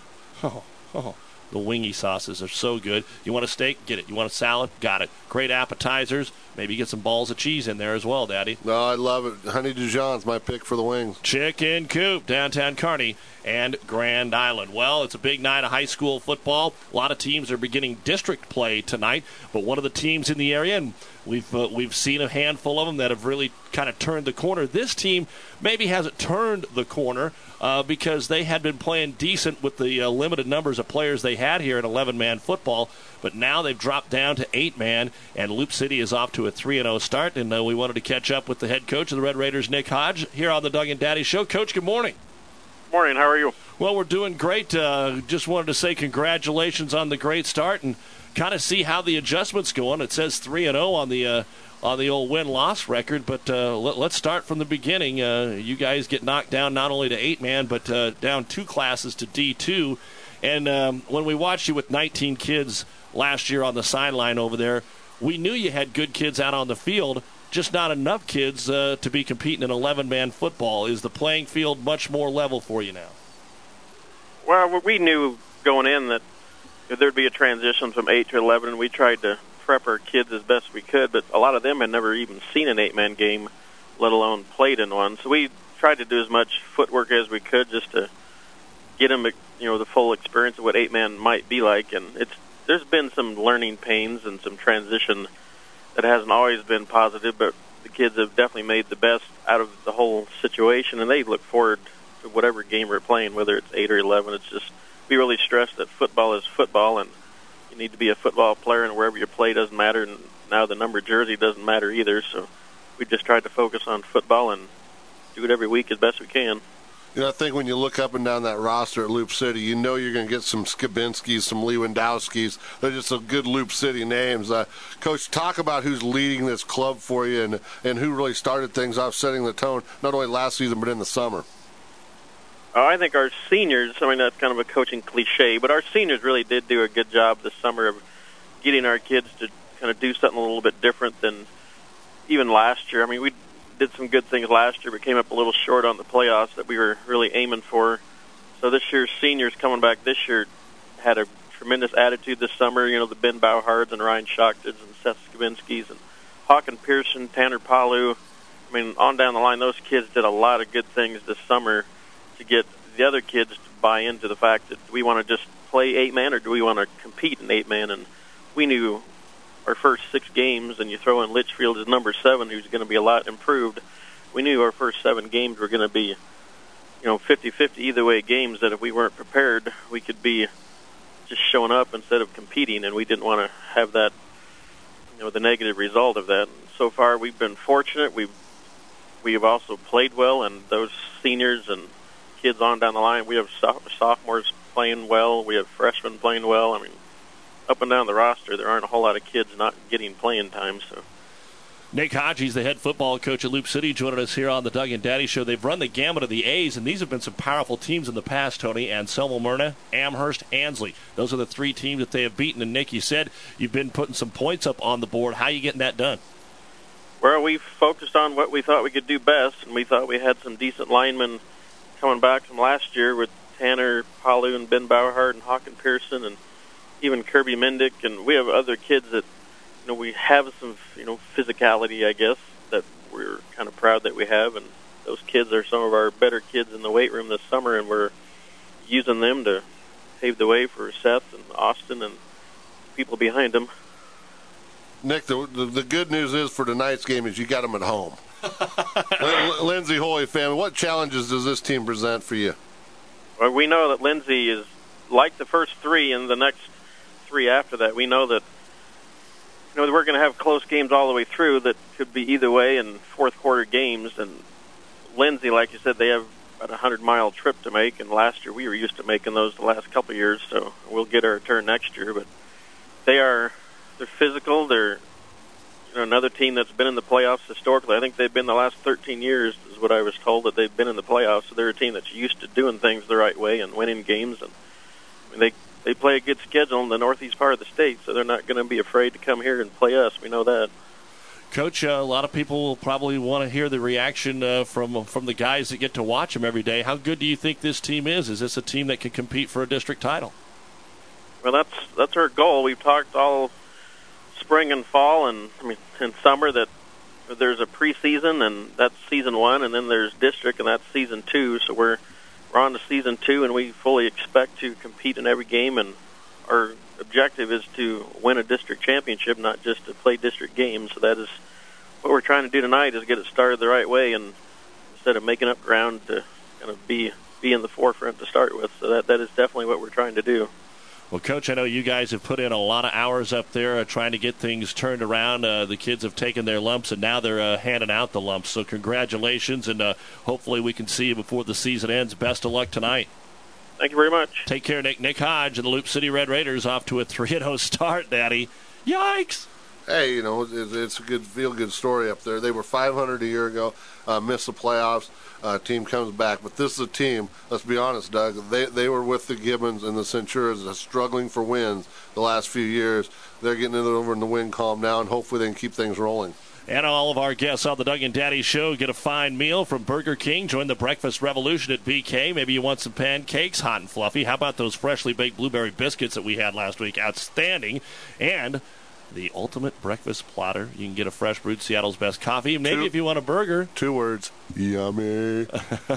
The wingy sauces are so good. You want a steak? Get it. You want a salad? Got it. Great appetizers. Maybe get some balls of cheese in there as well, Daddy. No, I love it. Honey Dijon's my pick for the wings. Chicken Coop, downtown Kearney and Grand Island. Well, it's a big night of high school football. A lot of teams are beginning district play tonight, but one of the teams in the area, and we've seen a handful of them that have really kind of turned the corner. This team maybe hasn't turned the corner because they had been playing decent with the limited numbers of players they had here in 11-man football, but now they've dropped down to 8-man, and Loop City is off to a 3-0 start, and we wanted to catch up with the head coach of the Red Raiders, Nick Hodge, here on the Doug and Daddy Show. Coach, good morning. Morning. How are you? Well, we're doing great. Just wanted to say congratulations on the great start and kind of see how the adjustment's going. It says 3-0 on the old win-loss record, but let's start from the beginning. You guys get knocked down not only to 8-man, but down 2 classes to D2. And when we watched you with 19 kids last year on the sideline over there, we knew you had good kids out on the field, just not enough kids to be competing in 11-man football. Is the playing field much more level for you now? Well, we knew going in that there'd be a transition from 8 to 11, and we tried to prep our kids as best we could, but a lot of them had never even seen an 8-man game, let alone played in one. So we tried to do as much footwork as we could just to get them, the full experience of what 8-man might be like. And there's been some learning pains and some transition that hasn't always been positive, but the kids have definitely made the best out of the whole situation, and they look forward to whatever game we're playing, whether it's 8 or 11. It's just, we really stress that football is football, and you need to be a football player, and wherever you play doesn't matter, and now the number jersey doesn't matter either, so we just tried to focus on football and do it every week as best we can. I think when you look up and down that roster at Loop City, you know you're going to get some Skabinskis, some Lewandowskis. They're just some good Loop City names. Coach, talk about who's leading this club for you and who really started things off, setting the tone, not only last season but in the summer. I think our seniors, that's kind of a coaching cliche, but our seniors really did do a good job this summer of getting our kids to kind of do something a little bit different than even last year. We did some good things last year, but came up a little short on the playoffs that we were really aiming for. So this year's seniors coming back this year had a tremendous attitude this summer. The Ben Bauhards and Ryan Shocktids and Seth Skabinskis and Hawken Pearson, Tanner Palu. On down the line, those kids did a lot of good things this summer to get the other kids to buy into the fact that do we want to just play 8-man or do we want to compete in 8-man? And we knew our first 6 games, and you throw in Litchfield as number 7, who's going to be a lot improved. We knew our first 7 games were going to be, 50-50 either way games, that if we weren't prepared, we could be just showing up instead of competing, and we didn't want to have that, the negative result of that. And so far, we've been fortunate. We have also played well, and those seniors and kids on down the line, we have sophomores playing well. We have freshmen playing well. Up and down the roster, there aren't a whole lot of kids not getting playing time. So, Nick Hodge, he's the head football coach at Loop City, joining us here on the Doug and Daddy Show. They've run the gamut of the A's, and these have been some powerful teams in the past, Tony. Anselmo, Myrna, Amherst, Ansley. Those are the 3 teams that they have beaten. And, Nick, you said you've been putting some points up on the board. How are you getting that done? Well, we focused on what we thought we could do best, and we thought we had some decent linemen coming back from last year with Tanner Palu and Ben Bauhart and Hawken Pearson and even Kirby Mendick, and we have other kids that, we have some, physicality, I guess, that we're kind of proud that we have, and those kids are some of our better kids in the weight room this summer, and we're using them to pave the way for Seth and Austin and people behind them. Nick, the good news is for tonight's game is you got them at home. Lindsay Holy family, what challenges does this team present for you? Well, we know that Lindsay is like the first three and the next three after that. We know that we're going to have close games all the way through that could be either way in fourth quarter games. And Lindsay, like you said, they have about a 100-mile trip to make, and last year we were used to making those the last couple of years, so we'll get our turn next year. But they're physical. They're another team that's been in the playoffs historically. I think they've been the last 13 years, is what I was told, that they've been in the playoffs. So they're a team that's used to doing things the right way and winning games. And I mean, they play a good schedule in the northeast part of the state, so they're not going to be afraid to come here and play us. We know that. Coach, a lot of people will probably want to hear the reaction from the guys that get to watch them every day. How good do you think this team is? Is this a team that can compete for a district title? Well, that's our goal. We've talked all spring and fall and summer that there's a preseason, and that's season 1, and then there's district, and that's season 2. So we're on to season 2, and we fully expect to compete in every game, and our objective is to win a district championship, not just to play district games. So that is what we're trying to do tonight, is get it started the right way, and instead of making up ground to kind of be in the forefront to start with. So that is definitely what we're trying to do. Well, Coach, I know you guys have put in a lot of hours up there trying to get things turned around. The kids have taken their lumps, and now they're handing out the lumps. So congratulations, and hopefully we can see you before the season ends. Best of luck tonight. Thank you very much. Take care, Nick. Nick Hodge and the Loop City Red Raiders off to a 3-0 start, Daddy. Yikes! Hey, it's a feel-good story up there. They were 500 a year ago, missed the playoffs. Team comes back. But this is a team, let's be honest, Doug, they were with the Gibbons and the Centurions struggling for wins the last few years. They're getting it over in the win column now, and hopefully they can keep things rolling. And all of our guests on the Doug and Daddy Show get a fine meal from Burger King. Join the breakfast revolution at BK. Maybe you want some pancakes, hot and fluffy. How about those freshly baked blueberry biscuits that we had last week? Outstanding. And the ultimate breakfast platter. You can get a fresh brewed Seattle's best coffee. Maybe if you want a burger. 2 words. Yummy.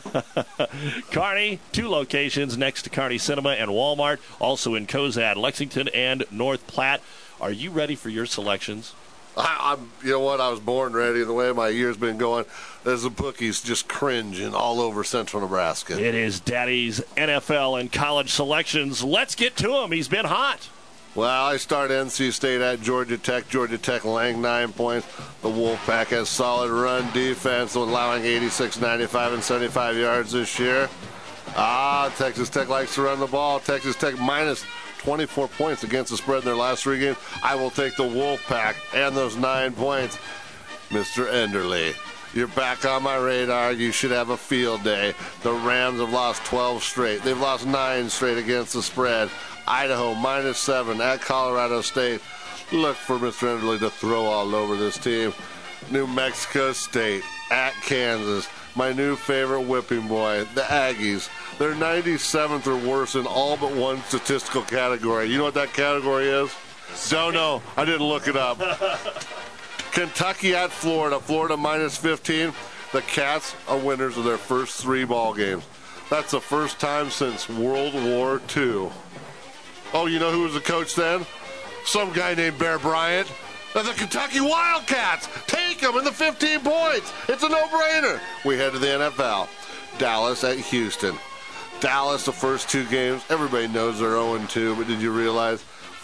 Kearney, 2 locations next to Kearney Cinema and Walmart. Also in Cozad, Lexington, and North Platte. Are you ready for your selections? You know what? I was born ready. The way my year's been going, there's the bookies just cringing all over central Nebraska. It is Daddy's NFL and college selections. Let's get to him. He's been hot. Well, I start NC State at Georgia Tech. Georgia Tech laying 9 points. The Wolfpack has solid run defense, allowing 86, 95, and 75 yards this year. Texas Tech likes to run the ball. Texas Tech minus 24 points against the spread in their last 3 games. I will take the Wolfpack and those 9 points. Mr. Enderle, you're back on my radar. You should have a field day. The Rams have lost 12 straight. They've lost 9 straight against the spread. Idaho minus 7 at Colorado State. Look for Mr. Enderle to throw all over this team. New Mexico State at Kansas. My new favorite whipping boy, the Aggies. They're 97th or worse in all but one statistical category. You know what that category is? Don't know. I didn't look it up. Kentucky at Florida. Florida minus 15. The Cats are winners of their first 3 ball games. That's the first time since World War II. Oh, you know who was the coach then? Some guy named Bear Bryant. The Kentucky Wildcats. Take them in the 15 points. It's a no-brainer. We head to the NFL. Dallas at Houston. Dallas, the first 2 games, everybody knows they're 0-2, but did you realize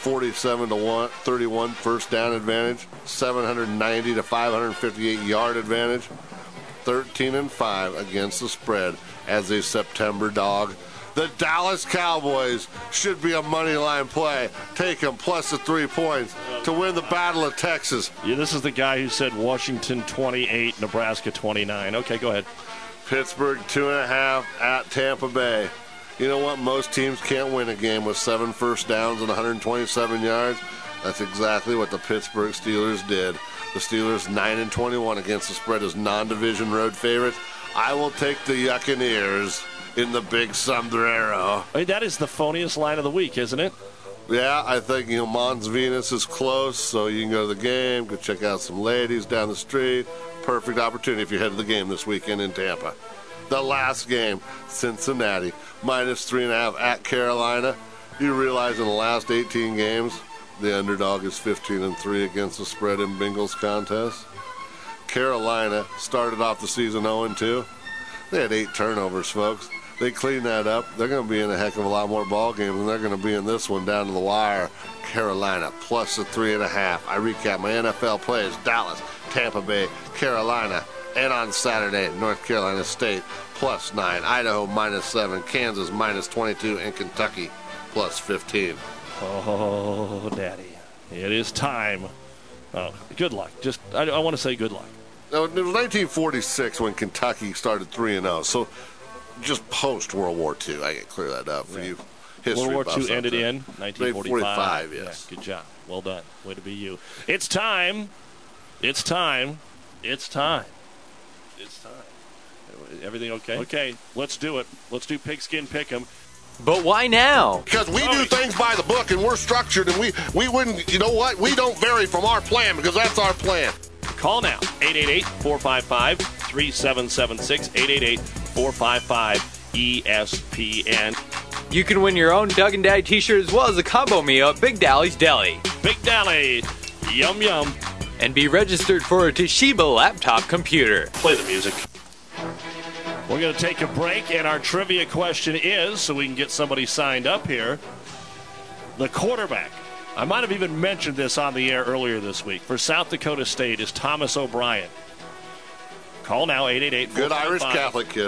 47-31 first down advantage, 790 to 558 yard advantage, 13-5 against the spread as a September dog. The Dallas Cowboys should be a money line play. Take them plus the 3 points to win the Battle of Texas. Yeah, this is the guy who said Washington 28, Nebraska 29. Okay, go ahead. Pittsburgh 2.5 at Tampa Bay. You know what? Most teams can't win a game with 7 first downs and 127 yards. That's exactly what the Pittsburgh Steelers did. The Steelers 9-21 against the spread as non-division road favorites. I will take the Buccaneers in the big sombrero. I mean, that is the phoniest line of the week, isn't it? Yeah, I think, Mons Venus is close, so you can go to the game, go check out some ladies down the street. Perfect opportunity if you head to the game this weekend in Tampa. The last game, Cincinnati, minus 3.5 at Carolina. You realize in the last 18 games, The underdog is 15-3 against the spread in Bengals contest. Carolina started off the season 0-2. They had 8 turnovers, folks. They clean that up. They're going to be in a heck of a lot more ball games, and they're going to be in this one down to the wire. Carolina plus the 3.5. I recap my NFL plays: Dallas, Tampa Bay, Carolina, and on Saturday, North Carolina State plus 9, Idaho minus 7, Kansas minus 22, and Kentucky plus 15. Oh, Daddy, it is time. Oh, good luck. I want to say good luck. Now, it was 1946 when Kentucky started 3-0, so just post World War II. I can clear that up for you. World War II ended in 1945. Yes. Yeah, good job. Well done. Way to be you. It's time. It's time. It's time. It's time. Everything okay? Okay, let's do it. Let's do Pigskin Pick'em. But why now? Because we do things by the book, and we're structured, and we wouldn't, you know what? We don't vary from our plan because that's our plan. Call now, 888-455-3776, 888-455-ESPN. You can win your own Doug and Daddy t-shirt as well as a combo meal at Big Dally's Deli. Big Dally, yum yum. And be registered for a Toshiba laptop computer. Play the music. We're going to take a break, and our trivia question is, so we can get somebody signed up here, the quarterback. I might have even mentioned this on the air earlier this week. For South Dakota State is Thomas O'Brien. Call now, 888-455. Good Irish Catholic kid.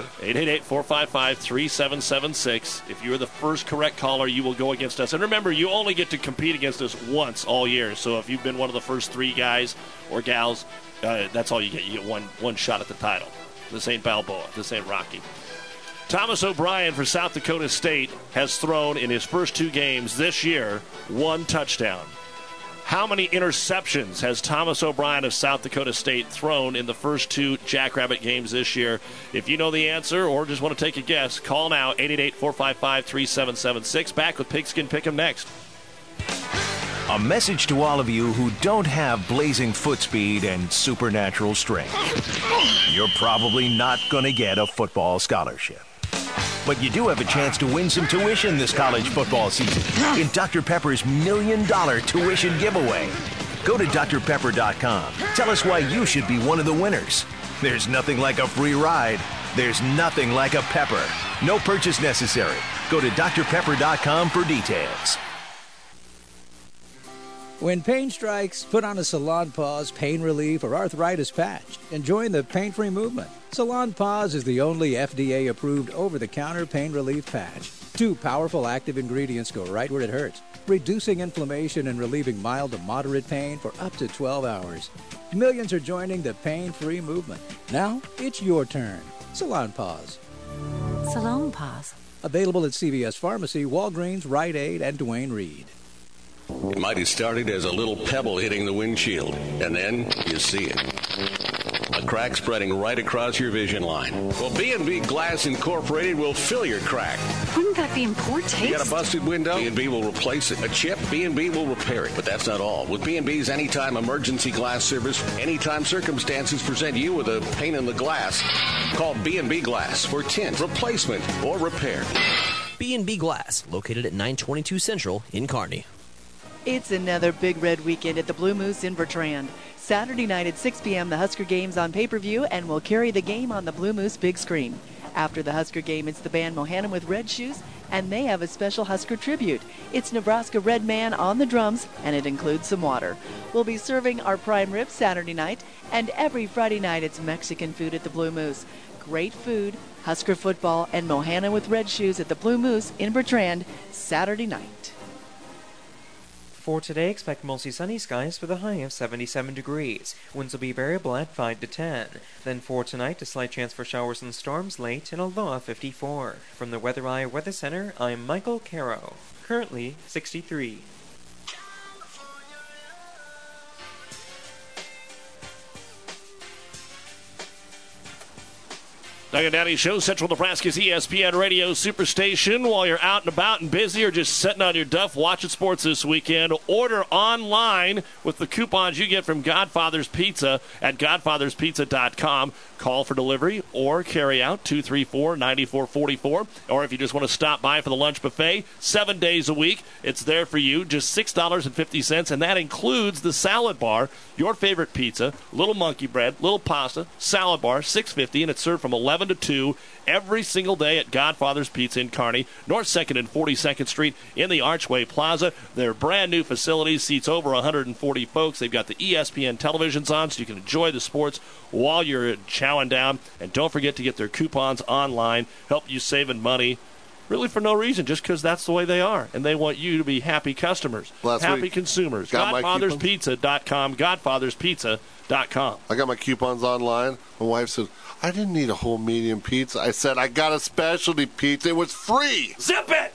888-455-3776. If you're the first correct caller, you will go against us. And remember, you only get to compete against us once all year. So if you've been one of the first 3 guys or gals, that's all you get. You get one shot at the title. This ain't Balboa. This ain't Rocky. Thomas O'Brien for South Dakota State has thrown in his first 2 games this year 1 touchdown. How many interceptions has Thomas O'Brien of South Dakota State thrown in the first 2 Jackrabbit games this year? If you know the answer or just want to take a guess, call now, 888-455-3776. Back with Pigskin Pick'em next. A message to all of you who don't have blazing foot speed and supernatural strength. You're probably not going to get a football scholarship. But you do have a chance to win some tuition this college football season in Dr. Pepper's $1 million tuition giveaway. Go to drpepper.com. Tell us why you should be one of the winners. There's nothing like a free ride. There's nothing like a pepper. No purchase necessary. Go to drpepper.com for details. When pain strikes, put on a Salon Pause pain relief or arthritis patch and join the pain-free movement. Salon Pause is the only FDA-approved over-the-counter pain relief patch. 2 powerful active ingredients go right where it hurts, reducing inflammation and relieving mild to moderate pain for up to 12 hours. Millions are joining the pain-free movement. Now, it's your turn. Salon Pause. Salon Pause. Available at CVS Pharmacy, Walgreens, Rite Aid, and Duane Reade. It might have started as a little pebble hitting the windshield, and then you see it. A crack spreading right across your vision line. Well, B&B Glass Incorporated will fill your crack. Wouldn't that be in poor taste? You got a busted window? B&B will replace it. A chip? B&B will repair it. But that's not all. With B&B's Anytime Emergency Glass Service, anytime circumstances present you with a pain in the glass, call B&B Glass for tint, replacement, or repair. B&B Glass, located at 922 Central in Kearney. It's another Big Red weekend at the Blue Moose in Bertrand. Saturday night at 6 p.m., the Husker game's on pay-per-view, and we'll carry the game on the Blue Moose big screen. After the Husker game, it's the band Mohanam with Red Shoes, and they have a special Husker tribute. It's Nebraska Red Man on the drums, and it includes some water. We'll be serving our prime rib Saturday night, and every Friday night it's Mexican food at the Blue Moose. Great food, Husker football, and Mohanam with Red Shoes at the Blue Moose in Bertrand Saturday night. For today, expect mostly sunny skies with a high of 77 degrees. Winds will be variable at 5 to 10. Then for tonight, a slight chance for showers and storms late and a low of 54. From the Weather Eye Weather Center, I'm Michael Caro. Currently 63. Doug and Daddy Show, Central Nebraska's ESPN Radio Superstation. While you're out and about and busy or just sitting on your duff watching sports this weekend, order online with the coupons you get from Godfather's Pizza at godfatherspizza.com. Call for delivery or carry out 234-9444. Or if you just want to stop by for the lunch buffet, 7 days a week, it's there for you. Just $6.50, and that includes the salad bar, your favorite pizza, little monkey bread, little pasta, salad bar, $6.50, and it's served from 11 to 2 every single day at Godfather's Pizza in Kearney, North 2nd and 42nd Street in the Archway Plaza. Their brand new facility seats over 140 folks. They've got the ESPN televisions on so you can enjoy the sports while you're chowing down. And don't forget to get their coupons online, help you saving money. Really for no reason, just because that's the way they are. And they want you to be happy customers, happy consumers. GodfathersPizza.com, GodfathersPizza.com. I got my coupons online. My wife said, I didn't need a whole medium pizza. I said, I got a specialty pizza. It was free. Zip it!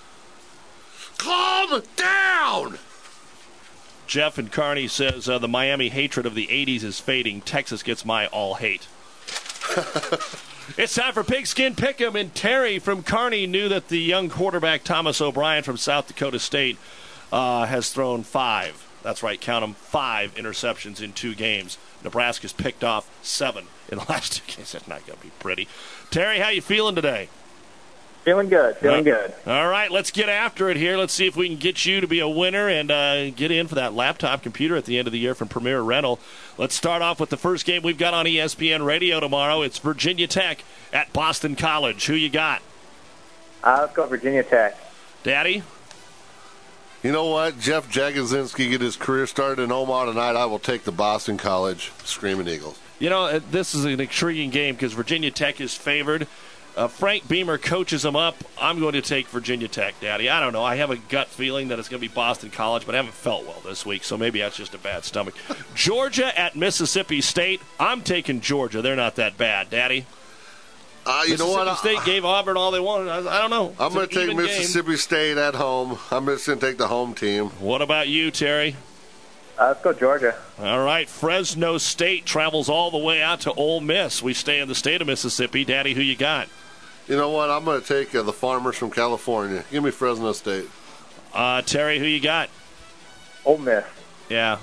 Calm down! Jeff in Kearney says the Miami hatred of the 80s is fading. Texas gets my all hate. It's time for Pigskin Pick'em, and Terry from Kearney knew that the young quarterback Thomas O'Brien from South Dakota State has thrown 5. That's right, count them, 5 interceptions in 2 games. Nebraska's picked off 7 in the last 2 games. That's not going to be pretty. Terry, how you feeling today? Feeling good, good. All right, let's get after it here. Let's see if we can get you to be a winner and get in for that laptop computer at the end of the year from Premier Rental. Let's start off with the first game we've got on ESPN Radio tomorrow. It's Virginia Tech at Boston College. Who you got? Let's go Virginia Tech. Daddy? You know what? Jeff Jagodzinski get his career started in Omaha tonight. I will take the Boston College Screaming Eagles. You know, this is an intriguing game because Virginia Tech is favored. Frank Beamer coaches them up. I'm going to take Virginia Tech, Daddy. I don't know. I have a gut feeling that it's going to be Boston College, but I haven't felt well this week, so maybe that's just a bad stomach. Georgia at Mississippi State. I'm taking Georgia. They're not that bad, Daddy. You know what? Mississippi State gave Auburn all they wanted. I don't know. I'm going to take Mississippi State at home. I'm just going to take the home team. What about you, Terry? Let's go Georgia. All right. Fresno State travels all the way out to Ole Miss. We stay in the state of Mississippi. Daddy, who you got? You know what? I'm going to take the Farmers from California. Give me Fresno State. Terry, who you got? Ole Miss. Yeah.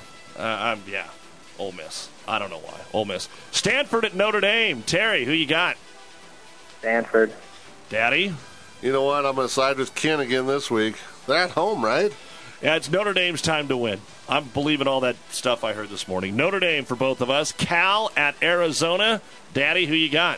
Ole Miss. I don't know why. Ole Miss. Stanford at Notre Dame. Terry, who you got? Stanford. Daddy? You know what? I'm going to side with Ken again this week. They're at home, right? Yeah, it's Notre Dame's time to win. I'm believing all that stuff I heard this morning. Notre Dame for both of us. Cal at Arizona. Daddy, who you got?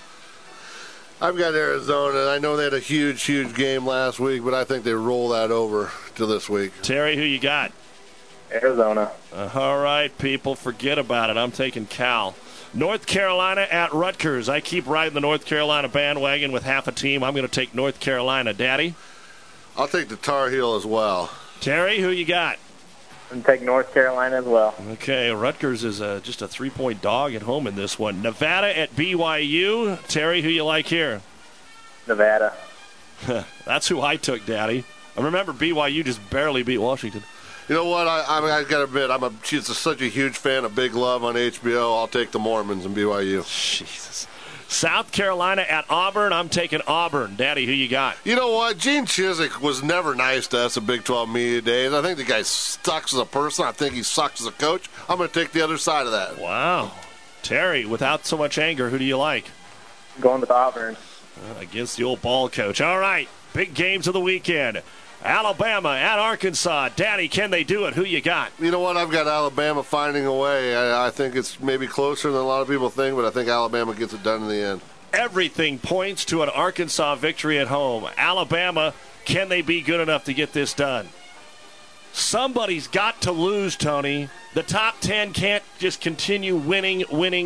I've got Arizona. I know they had a huge game last week, but I think they roll that over to this week. Terry, who you got? Arizona. All right, people, forget about it. I'm taking Cal. North Carolina at Rutgers. I keep riding the North Carolina bandwagon with half a team. I'm going to take North Carolina. Daddy? I'll take the Tar Heel as well. Terry, who you got? I'm going to take North Carolina as well. Okay, Rutgers is just a 3-point dog at home in this one. Nevada at BYU. Terry, who you like here? Nevada. That's who I took, Daddy. I remember BYU just barely beat Washington. You know what? I got to admit, she's such a huge fan of Big Love on HBO. I'll take the Mormons and BYU. Jesus. South Carolina at Auburn. I'm taking Auburn. Daddy, who you got? You know what? Gene Chizik was never nice to us at Big 12 Media Days. I think the guy sucks as a person. I think he sucks as a coach. I'm going to take the other side of that. Wow. Terry, without so much anger, who do you like? Going with Auburn. Against the old ball coach. All right. Big games of the weekend. Alabama at Arkansas. Daddy, can they do it? Who you got? You know what? I've got Alabama finding a way. I think it's maybe closer than a lot of people think, but I think Alabama gets it done in the end. Everything points to an Arkansas victory at home. Alabama, can they be good enough to get this done? Somebody's got to lose, Tony. The top 10 can't just continue winning.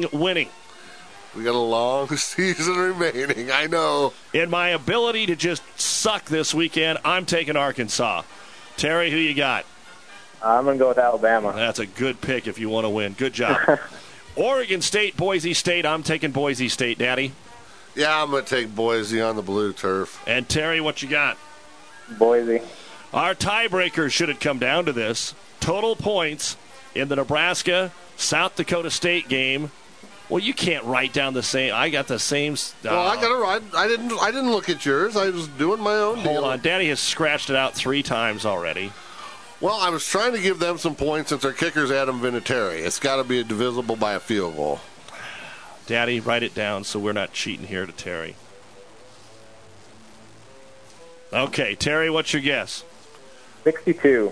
We got a long season remaining, I know. In my ability to just suck this weekend, I'm taking Arkansas. Terry, who you got? I'm going to go with Alabama. That's a good pick if you want to win. Good job. Oregon State, Boise State. I'm taking Boise State, Daddy. Yeah, I'm going to take Boise on the blue turf. And Terry, what you got? Boise. Our tiebreaker, should it come down to this, total points in the Nebraska-South Dakota State game. Well, you can't write down the same. I got the same. Well, I got to write. I didn't look at yours. I was doing my own deal. Hold on. Daddy has scratched it out 3 times already. Well, I was trying to give them some points since our kicker's Adam Vinatieri. It's got to be divisible by a field goal. Daddy, write it down so we're not cheating here to Terry. Okay, Terry, what's your guess? 62.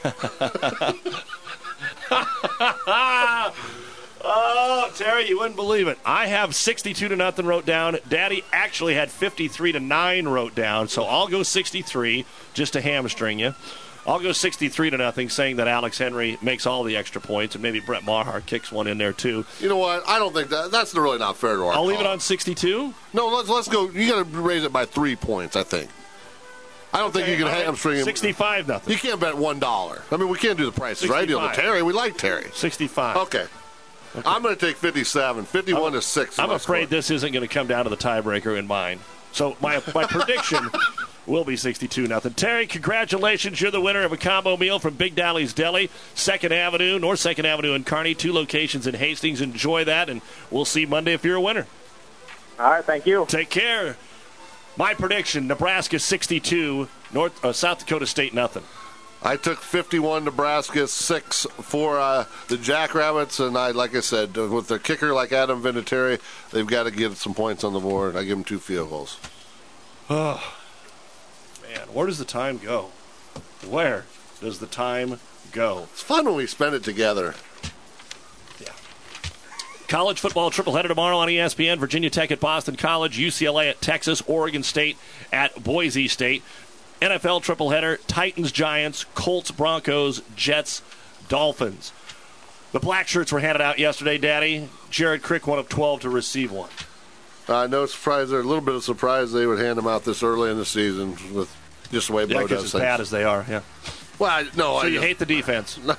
Oh, Terry, you wouldn't believe it. I have 62-0 wrote down. Daddy actually had 53-9 wrote down, so I'll go 63 just to hamstring you. I'll go 63-0, saying that Alex Henry makes all the extra points, and maybe Brett Maher kicks one in there too. You know what? I don't think that's really not fair to our I'll leave it on 62. No, let's go. You got to raise it by 3 points, I think. I don't think you can hamstring him. 65-0. You can't bet $1. I mean, we can't do the prices right deal with Terry. We like Terry. 65. Okay. I'm going to take 57. 51-6. I'm afraid this isn't going to come down to the tiebreaker in mine. So my prediction will be 62-0. Terry, congratulations. You're the winner of a combo meal from Big Dally's Deli, 2nd Avenue, North 2nd Avenue in Kearney, 2 locations in Hastings. Enjoy that, and we'll see Monday if you're a winner. All right, thank you. Take care. My prediction, Nebraska 62, South Dakota State nothing. I took 51, Nebraska 6 for the Jackrabbits, and like I said, with their kicker like Adam Vinatieri, they've got to get some points on the board. I give them 2 field goals. Oh, man, where does the time go? Where does the time go? It's fun when we spend it together. Yeah. College football tripleheader tomorrow on ESPN. Virginia Tech at Boston College, UCLA at Texas, Oregon State at Boise State. NFL tripleheader, Titans, Giants, Colts, Broncos, Jets, Dolphins. The black shirts were handed out yesterday, Daddy. Jared Crick, 1 of 12 to receive one. No surprise there. A little bit of surprise they would hand them out this early in the season with just the way Bo does as things. bad as they are, yeah. Well, So you hate the defense. No,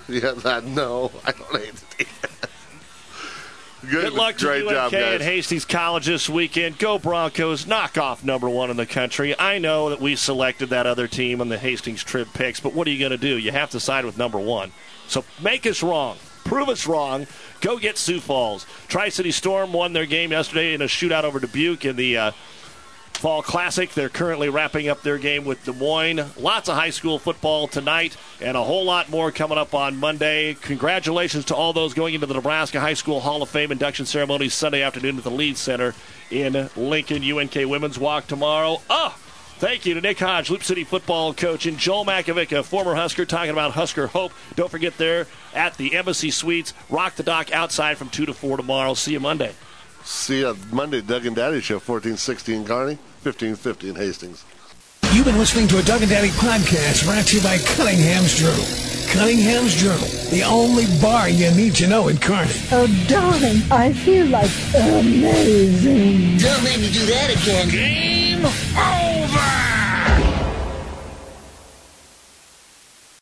I don't hate the defense. Good luck to Great UNK job, guys. at Hastings College this weekend. Go Broncos. Knock off #1 in the country. I know that we selected that other team on the Hastings Trib picks, but what are you going to do? You have to side with #1. So make us wrong. Prove us wrong. Go get Sioux Falls. Tri-City Storm won their game yesterday in a shootout over Dubuque in the Fall Classic. They're currently wrapping up their game with Des Moines. Lots of high school football tonight and a whole lot more coming up on Monday. Congratulations to all those going into the Nebraska High School Hall of Fame induction ceremony Sunday afternoon at the Leeds Center in Lincoln. UNK Women's Walk tomorrow. Thank you to Nick Hodge, Loop City football coach, and Joel Makovic, former Husker, talking about Husker Hope. Don't forget they're at the Embassy Suites. Rock the Dock outside from 2 to 4 tomorrow. See you Monday. See you Monday, Doug and Daddy Show, 1460 in Kearney, 1550 in Hastings. You've been listening to a Doug and Daddy podcast brought to you by Cunningham's Journal. Cunningham's Journal, the only bar you need to know in Kearney. Oh, darling, I feel like amazing. Don't make me do that again. Game over!